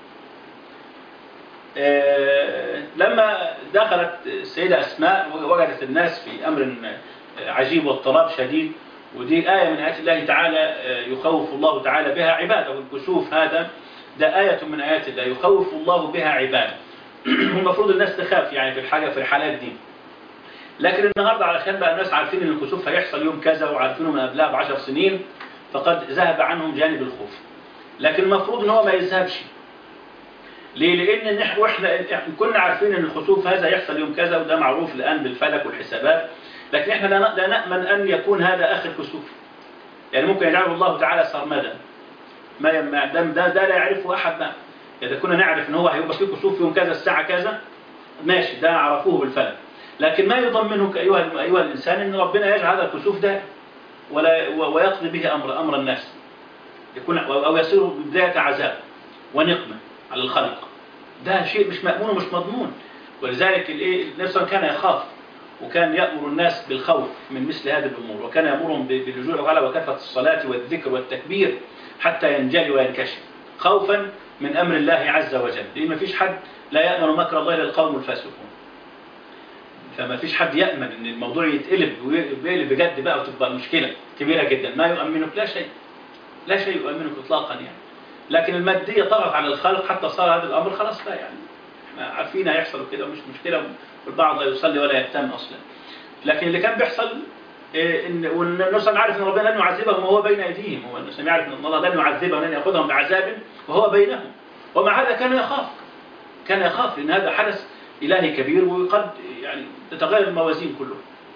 لما دخلت السيدة أسماء وجدت الناس في أمر عجيب واضطراب شديد، ودي آية من آيات الله تعالى يخوف الله تعالى بها عباده. الكسوف هذا ده آية من آيات الله يخوف الله بها عباده. المفروض الناس تخاف يعني في الحالات دي، لكن النهارده علشان بقى الناس عارفين ان الكسوف هيحصل يوم كذا وعارفينه من قبلها ب10 سنين، فقد ذهب عنهم جانب الخوف. لكن المفروض ان هو ما يذهبش. ليه؟ لان احنا كنا عارفين ان الخسوف هذا يحصل يوم كذا، وده معروف الان بالفلك والحسابات، لكن احنا لا نأمن ان يكون هذا اخر كسوف. يعني ممكن يجعله الله تعالى سرمدا، ده لا يعرفه احد بقى. اذا كنا نعرف ان هو هيبقى فيه كسوف يوم كذا الساعه كذا ماشي، ده عرفوه بالفلك، لكن ما يضمنك ايها الانسان ان ربنا يجعل هذا الكسوف ده ويقضي به امر الناس، يكون او يصير بدايه عذاب ونقمه على الخلق. ده شيء مش مأمون ومش مضمون. ولذلك النبي صلى الله عليه وسلم كان يخاف، وكان يأمر الناس بالخوف من مثل هذه الأمور، وكان يأمرهم باللجوء الغلبة وكثرة الصلاة والذكر والتكبير حتى ينجلي وينكشف، خوفا من أمر الله عز وجل. لأن ما فيش حد لا يأمن مكر الله إلا القوم الفاسقون. فما فيش حد يأمن أن الموضوع يتقلب بجد بقى وتبقى مشكلة كبيرة جدا. ما يؤمنك لا شيء يؤمنك إطلاقا يعني. لكن المادية طغت على الخلق حتى صار هذا الأمر خلاص بقى، يعني احنا عارفين هيحصل كده ومش مشكلة، والبعض لا يصلي ولا يهتم أصلا. لكن اللي كان بيحصل والنبي صلى الله عليه وسلم عارف ان ربنا لن يعذبهم وهو بين ايديهم، هو النبي يعرف ان الله لن يعذبهم ولن ياخذهم بعذاب وهو بينهم، ومع هذا كان يخاف لان هذا حدث الهي كبير، وقد يعني تتغير الموازين كلها.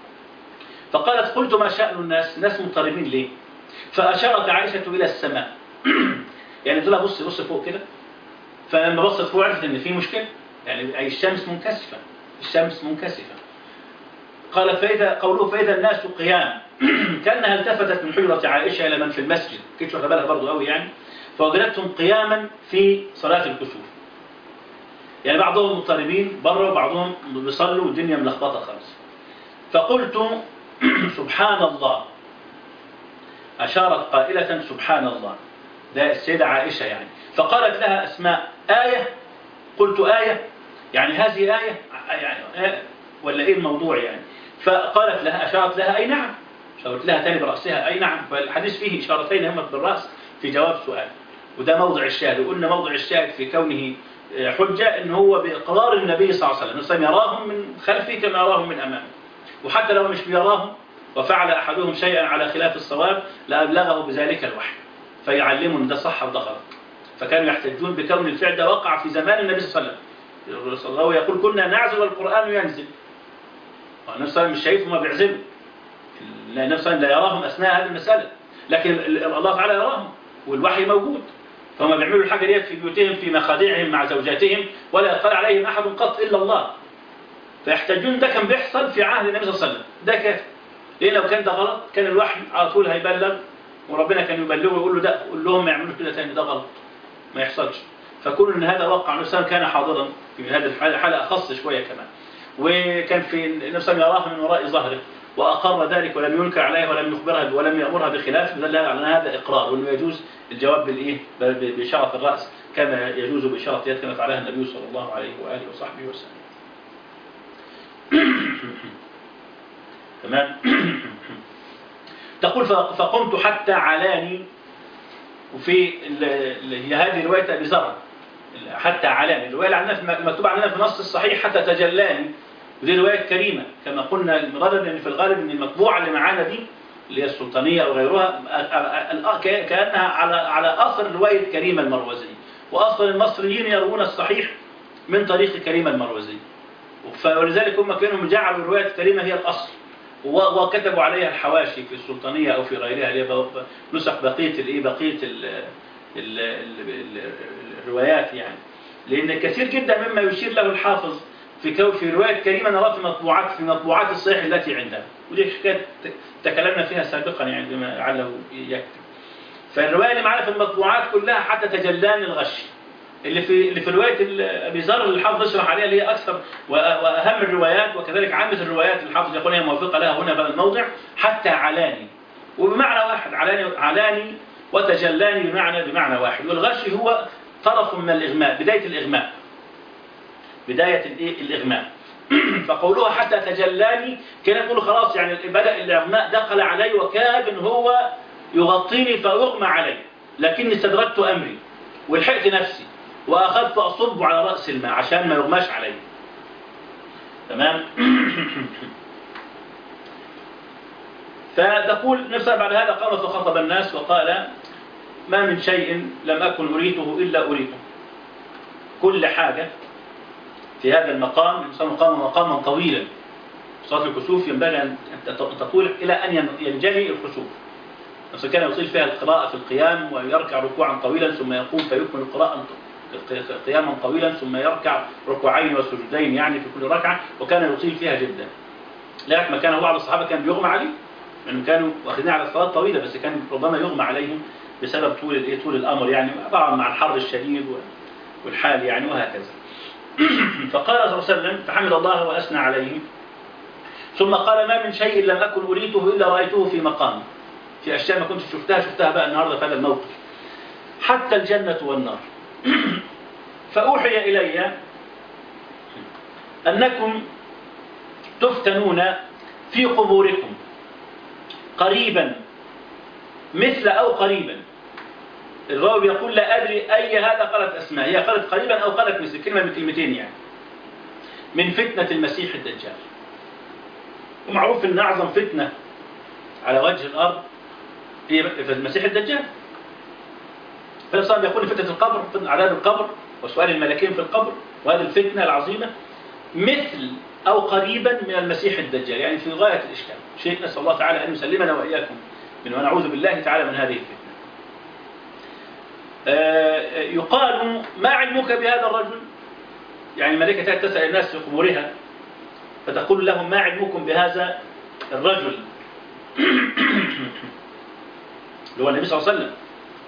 فقالت قلت ما شأن الناس مضطربين ليه؟ فأشارت عائشة إلى السماء يعني قلت لها بص فوق كده. فلما بصت فوق عرفت إن في مشكلة، يعني أي الشمس منكسفة. قالت فإذا الناس قيام كأنها التفتت من حجرة عائشة إلى من في المسجد، كنت واخد بالها برضه قوي يعني، فوجدتهم قياما في صلاة الكسوف. يعني بعضهم مضطربين بره وبعضهم بيصلوا والدنيا ملخبطة خالص. فقلت سبحان الله، أشارت قائلة سبحان الله، ده السيدة عائشة يعني. فقالت لها أسماء آية؟ قلت آية يعني هذه آية يعني ولا إيه الموضوع يعني؟ فقالت لها أشارت لها أي نعم، شاورت لها تاني برأسها أي نعم. فالحديث فيه إشارتين همت بالرأس في جواب سؤال، وده موضع الشاهد. وقلنا موضع الشاهد في كونه حجة إن هو بإقرار النبي صلى الله عليه وسلم يراهم من خلفه كما يراهم من أمامه، وحتى لو مش بيراهم وفعل أحدهم شيئا على خلاف الصواب لأبلغه بذلك الوحي فيعلمه إن ده صح وده غلط. فكانوا يحتجون بكون الفعل ده وقع في زمان النبي صلى الله عليه وسلم. الله يقول كنا نعزل والقرآن ينزل، والنبي صلى الله عليه وسلم مش شايفهم ما بيعزلوا، النبي صلى الله عليه وسلم لا يراهم أثناء هذه المسألة، لكن الله تعالى يراهم والوحي موجود. فهم بيعملوا الحاجة ديت في بيوتهم في مخادعهم مع زوجاتهم ولا يطلع عليهم أحد قط إلا الله. فيحتجون ده كان بيحصل في عهد النبي صلى الله عليه وسلم، ده كافي. ليه لو كان ده غلط كان الوحي على طول هيبلغ، وربنا كان يبلغه ويقول له ده، قول لهم ما يعملوش كده تاني، ده غلط ما يحصلش. فكون ان هذا وقع النبي صلى الله عليه وسلم كان حاضرا في هذه الحالة أخص شوية كمان. وكان في النبي صلى الله عليه وسلم يراه من وراء ظهره وأقر ذلك ولم ينكر عليه ولم يخبرها ولم يأمرها بخلاف، دل على هذا إقرار، وأنه يجوز الجواب بالإيه؟ بإشارة الرأس كما يجوز بإشارة اليد كما فعلها النبي صلى الله عليه وآله وصحبه وسلم. تمام. تقول فقمت حتى علاني، وفي هذه رواية أبي ذر حتى علاني، الرواية اللي عندنا المكتوبة عندنا في نص الصحيح حتى تجلاني، ودي رواية كريمة كما قلنا المرة لأن في الغالب أن المطبوعة اللي معانا دي اللي هي السلطانية أو غيرها كأنها على أصل رواية كريمة المروزي، وأصل المصريين يروون الصحيح من طريق كريمة المروزي، فلذلك هم كانوا جعلوا رواية كريمة هي الأصل، وكتبوا عليها الحواشي في السلطانية أو في غيرها اللي هي نسخ بقية الروايات يعني. لأن كثير جدا مما يشير له الحافظ في رواية كريمة نراه في مطبوعات الصحيح التي عندنا، ودي حكاية تكلمنا فيها سابقا يعني بما لعله يكتب. فالرواية اللي معنا في المطبوعات كلها حتى تجلان الغش، اللي في رواية أبي ذر اللي الحافظ يشرح عليها اللي هي أكثر وأهم الروايات، وكذلك عامة الروايات الحافظ يقول هي موافقة لها هنا بل الموضع حتى علاني، وبمعنى واحد علاني وتجلاني بمعنى واحد. والغش هو طرف من الإغماء، بداية الإغماء. فقولها حتى تجلاني كان يقول خلاص يعني بدأ الإغماء دخل علي وكاد إن هو يغطيني فأغمى علي، لكني استدركت أمري ولحقت نفسي وأخذت أصب على رأس الماء عشان ما يغماش علي. تمام. فتقول نفسها بعد هذا قام فخطب الناس وقال ما من شيء لم أكن أريته إلا أريته. كل حاجة في هذا المقام مقاما طويلا، صلاة الكسوف ينبغي أن تطول إلى أن ينجلي الخسوف، بس كان يطيل فيها القراءة في القيام ويركع ركوعا طويلا ثم يقوم فيكمل القراءة قياما طويلا ثم يركع ركوعين وسجودين يعني في كل ركعة، وكان يطيل فيها جدا. لذلك ما كان بعض الصحابة كان بيغمى عليه لأنهم كانوا واخدين على الصلاة طويلة، بس كان ربما يغمى عليهم بسبب طول الأمر يعني، طبعا مع الحر الشديد والحال يعني وهكذا. فقال صلى الله عليه وسلم فحمد الله وأثنى عليه، ثم قال ما من شيء لم أكن أريته إلا رأيته في مقام، في أشياء ما كنت شفتها بقى النهاردة في هذا الموقف، حتى الجنة والنار. فأوحي إلي أنكم تفتنون في قبوركم قريبا مثل أو قريبا. الراوي يقول لا أدري أي هذا قالت أسماء، هي قالت قريبا أو قالت مثل، كلمة من كلمتين يعني، من فتنة المسيح الدجال. ومعروف أن أعظم فتنة على وجه الأرض هي المسيح الدجال. فالإنسان يقول فتنة القبر، فتنة عذاب القبر وسؤال الملكين في القبر، وهذه الفتنة العظيمة مثل أو قريبا من المسيح الدجال، يعني في غاية الإشكال شيء. نسأل الله تعالى أن يسلمنا وإياكم منه، ونعوذ بالله تعالى من هذه الفتنة. يقال ما علمك بهذا الرجل؟ يعني الملائكة تسأل الناس في قبورها فتقول لهم ما علمكم بهذا الرجل اللي هو النبي صلى الله عليه وسلم.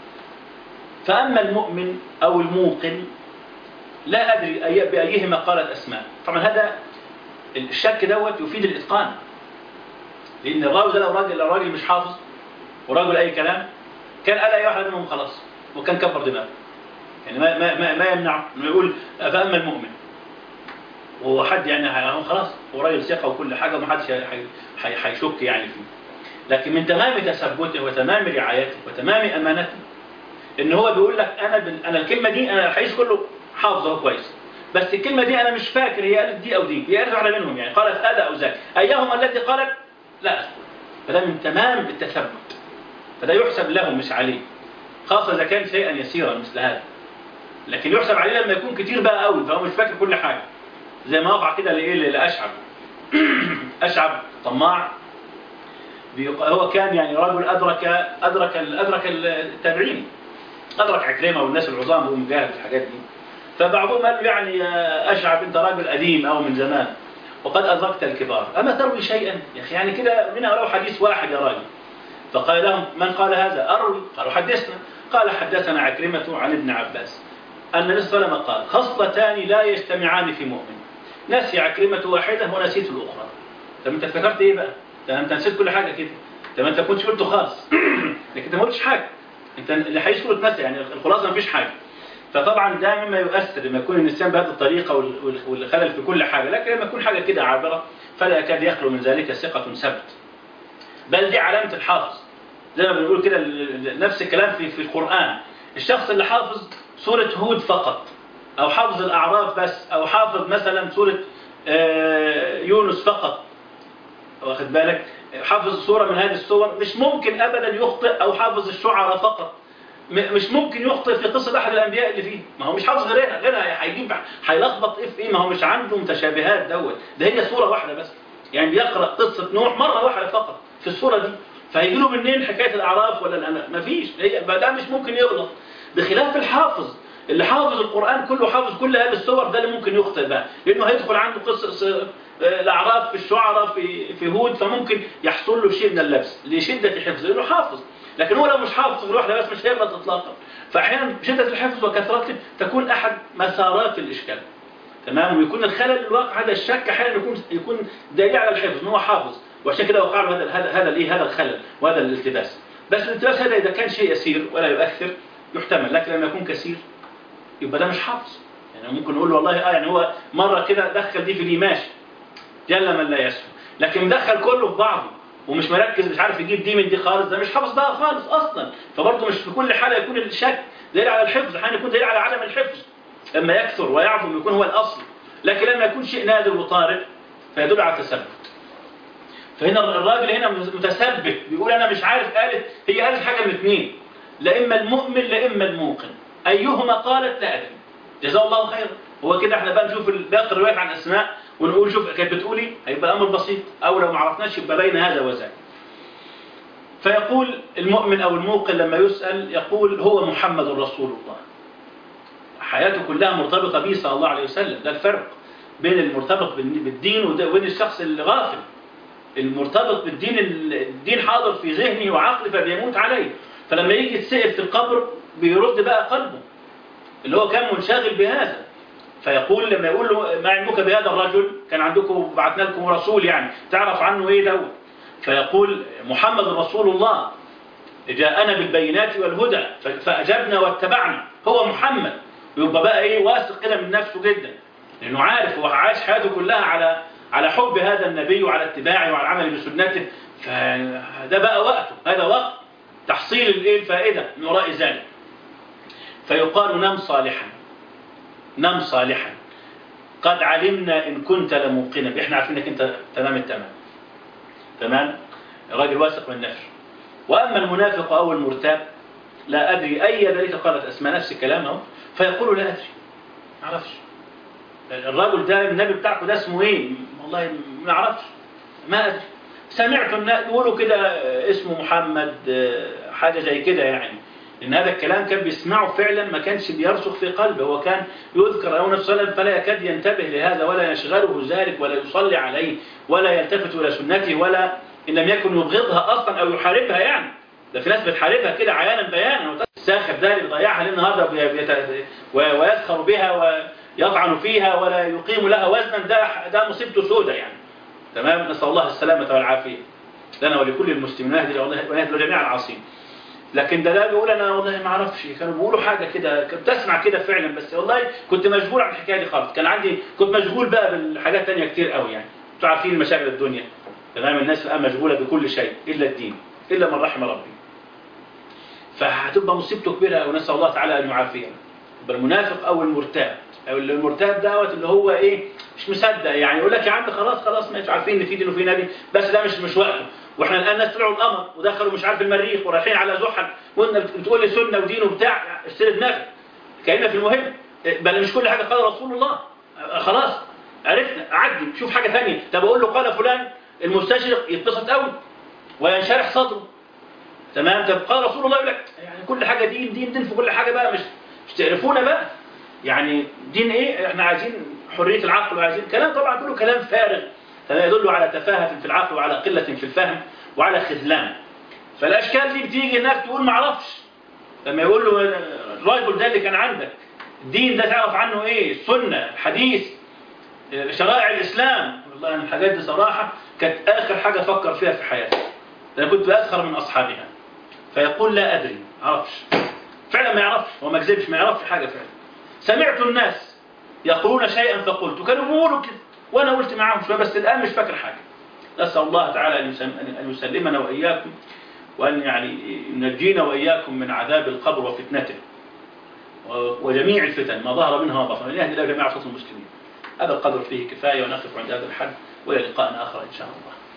فأما المؤمن أو الموقن لا أدري بأيهما قالت أسماء. طبعا هذا الشك دوت يفيد الإتقان، لأن الراوي ده لو راجل مش حافظ وراجل أي كلام كان قال أي واحد منهم خلاص وكان كبر دماغه. يعني ما يمنع إنه يقول فأما المؤمن، وهو حد يعني خلاص هو راجل ثقة وكل حاجة ومحدش هيشك يعني فيه. لكن من تمام تثبته وتمام رعايته وتمام أمانته إن هو بيقول لك أنا الكلمة دي أنا الحديث كله حافظه كويس، بس الكلمة دي أنا مش فاكر هي قالت دي أو دي، هي قالت واحدة منهم، يعني قالت هذا أو ذاك، أيهما التي قالت لا أذكر. فده من تمام التثبت، فده يحسب له مش عليه، خاصة إذا كان شيئا يسيرا مثل هذا. لكن يحسب عليه لما يكون كتير بقى قوي فهو مش فاكر كل حاجة، زي ما وقع كده لأشعب. أشعب طماع، هو كان يعني رجل أدرك التابعين، أدرك عكرمة والناس العظام وهم جاهل في الحاجات دي. فبعضهم قال يعني أشعب أنت راجل قديم أو من زمان وقد أدركت الكبار، أما تروي شيئا يا أخي؟ يعني كده منها ولو حديث واحد يا راجل. فقال لهم من قال هذا؟ أروي. قالوا حدثنا. قال حدثنا عكرمة عن ابن عباس أن النبي صلى الله عليه وسلم قال خصلتان لا يجتمعان في مؤمن، نسي عكرمة واحدة ونسيت الأخرى. طب أنت افتكرت إيه بقى؟ أنت نسيت كل حاجة كده. طب أنت كنت قلته خالص لكن أنت ما قلتش حاجة، أنت اللي هيذكر اتنسى، يعني الخلاصة ما فيش حاجة. فطبعا ده مما يؤثر لما يكون النسيان بهذه الطريقة والخلل في كل حاجة. لكن لما يكون حاجة كده عابرة فلا يكاد يخلو من ذلك ثقة ثبت، بل دي علامة الحافظ. زي ما بنقول كده نفس الكلام في القرآن. الشخص اللي حافظ سورة هود فقط، أو حافظ الأعراف بس، أو حافظ مثلا سورة يونس فقط، واخد بالك، حافظ سورة من هذه السور، مش ممكن أبدا يخطئ. أو حافظ الشعراء فقط، مش ممكن يخطئ في قصة أحد الأنبياء اللي فيه. ما هو مش حافظ غيرها هيجيب هيلخبط في إيه؟ ما هو مش عنده متشابهات ده هي سورة واحدة بس، يعني بيقرأ قصة نوح مرة واحدة فقط في السورة دي، فهيجي له منين حكاية الأعراف ولا الأنام؟ مفيش. ده مش ممكن يغلط، بخلاف الحافظ اللي حافظ القرآن كله، حافظ كل هذه السور، ده اللي ممكن يخطئ بقى، لأنه هيدخل عنده قصة الأعراف في الشعراء في هود، فممكن يحصل له شيء من اللبس لشدة حفظه لأنه حافظ. لكن هو لو مش حافظ في الوحدة بس مش هيغلط إطلاقا. فأحيانا شدة الحفظ وكثرته تكون أحد مسارات الإشكال، تمام، ويكون الخلل الواقع هذا الشك أحيانا يكون دليل على الحفظ إنه هو حافظ، وعشان كده وقع له هذا الخلل وهذا الالتباس. بس الالتباس هذا إذا كان شيء يسير ولا يؤثر يحتمل، لكن لما يكون كثير يبقى ده مش حافظ. يعني ممكن نقول والله يعني هو مرة كده دخل دي في دي ماشي، جل من لا يسهو، لكن مدخل كله في بعضه ومش مركز، مش عارف يجيب دي من دي خالص، ده مش حافظ بقى خالص أصلا. فبرضه مش في كل حالة يكون الشك دليل على الحفظ، أحيانا يكون دليل على عدم الحفظ لما يكثر ويعظم يكون هو الأصل. لكن لما يكون شيء نادر وطارئ فيدل على التثبت. فهنا الراجل هنا متثبت بيقول أنا مش عارف هي قالت حاجة من اثنين، لا إما المؤمن لا إما الموقن، أيهما قالت لا أدري. جزاه الله خيرا. هو كده احنا بقى نشوف باقي الروايات عن أسماء ونقول شوف كانت بتقولي، هيبقى أمر بسيط، أو لو ما عرفناش يبقى بين هذا وذاك. فيقول المؤمن أو الموقن لما يسأل يقول هو محمد رسول الله، حياته كلها مرتبطة به صلى الله عليه وسلم. ده الفرق بين المرتبط بالدين وبين الشخص الغافل. المرتبط بالدين الدين حاضر في ذهنه وعقله فبيموت عليه، فلما يجي يتسأل في القبر بيرد بقى قلبه اللي هو كان منشغل بهذا. فيقول لما يقول له ما علمك بهذا الرجل، كان عندكم بعثنا لكم رسول يعني تعرف عنه ايه دوت، فيقول محمد رسول الله جاءنا بالبينات والهدى فأجبنا واتبعنا، هو محمد. ويبقى بقى ايه واثق كده من نفسه جدا، لانه عارف هو عاش حياته كلها على حب هذا النبي وعلى اتباعه وعلى العمل بسنته. فده بقى وقته، هذا وقت تحصيل الفائدة من وراء ذلك. فيقال نم صالحا، نم صالحا قد علمنا إن كنت لموقنا، احنا عارفين انك انت تمام التمام، تمام، راجل واثق من نفسه. وأما المنافق أو المرتاب لا أدري أي ذلك قالت أسماء، نفس الكلام اهو. فيقول لا أدري، ما أعرفش، الرجل ده النبي بتاعكم ده اسمه ايه؟ والله ما اعرفش، ما ادري. سمعت الناس يقولوا كده اسمه محمد حاجه زي كده يعني. ان هذا الكلام كان بيسمعه فعلا، ما كانش بيرسخ في قلبه. هو كان يذكر له النبي صلى الله عليه وسلم فلا يكاد ينتبه لهذا ولا يشغله ذلك ولا يصلي عليه ولا يلتفت الى سنته، ولا ان لم يكن يبغضها اصلا او يحاربها يعني. ده في ناس بتحاربها كده عيانا بيانا. الساخر ده اللي بيضيعها ليل نهار ويسخر بها ويطعن فيها ولا يقيم لها وزنا، ده مصيبته سودة يعني. تمام، نسأل الله السلامة والعافية لنا ولكل المسلمين ونهدي جميع العاصين. لكن ده بيقول انا والله ما اعرفش، كانوا بيقولوا حاجه كده، كنت اسمع كده فعلا، بس والله كنت مشغول عن الحكايه دي خالص. كنت مشغول بقى بالحاجات تانية كتير قوي يعني. انتوا عارفين مشاغل الدنيا. تمام، الناس الان مشغوله بكل شيء الا الدين، الا من رحم ربي. فهتبقى مصيبته كبيره، ونسال الله تعالى ان يعافينا. المنافق او المرتاب، او المرتاب دوت اللي هو ايه، مش مصدق يعني. يقول لك يا عم خلاص مش عارفين ان في دين وفي نبي، بس ده مش وقته. واحنا الان ناس طلعوا القمر ودخلوا مش عارف المريخ ورايحين على زحل، وانت بتقول لي سنه ودين وبتاع، اشتري دماغك كأننا في المهم. بل مش كل حاجه قال رسول الله. خلاص عرفنا، عدي شوف حاجه ثانيه. طب اقول له قال فلان المستشرق يتبسط قوي وينشرح صدره. تمام، طب قال رسول الله، يقول لك يعني كل حاجه دين في كل حاجه بقى، مش تعرفونا بقى يعني دين ايه؟ احنا عايزين حريه العقل وعايزين كلام، طبعا كله كلام فارغ يدل على تفاهه في العقل وعلى قله في الفهم وعلى خذلان. فالاشكال دي بتيجي الناس تقول ما اعرفش. لما يقول له الراجل ده اللي كان عندك الدين ده تعرف عنه ايه؟ السنه، الحديث، شرائع الاسلام. والله أنا الحاجات دي صراحه كانت اخر حاجه افكر فيها في حياتي. انا كنت باسخر من اصحابها. فيقول لا ادري، ما اعرفش. فعلا ما يعرفش، هو ما كذبش، ما يعرفش حاجه فعلا. سمعت الناس يقولون شيئا فقلت، كانوا بيقولوا كده وانا قلت معاهم شويه، بس الان مش فاكر حاجه. نسال الله تعالى ان يسلمنا واياكم، وان يعني ينجينا واياكم من عذاب القبر وفتنته وجميع الفتن ما ظهر منها وما بطن، ليهدي الله جميع صوت المسلمين. هذا القدر فيه كفايه، ونقف عند هذا الحد، والى لقاء اخر ان شاء الله.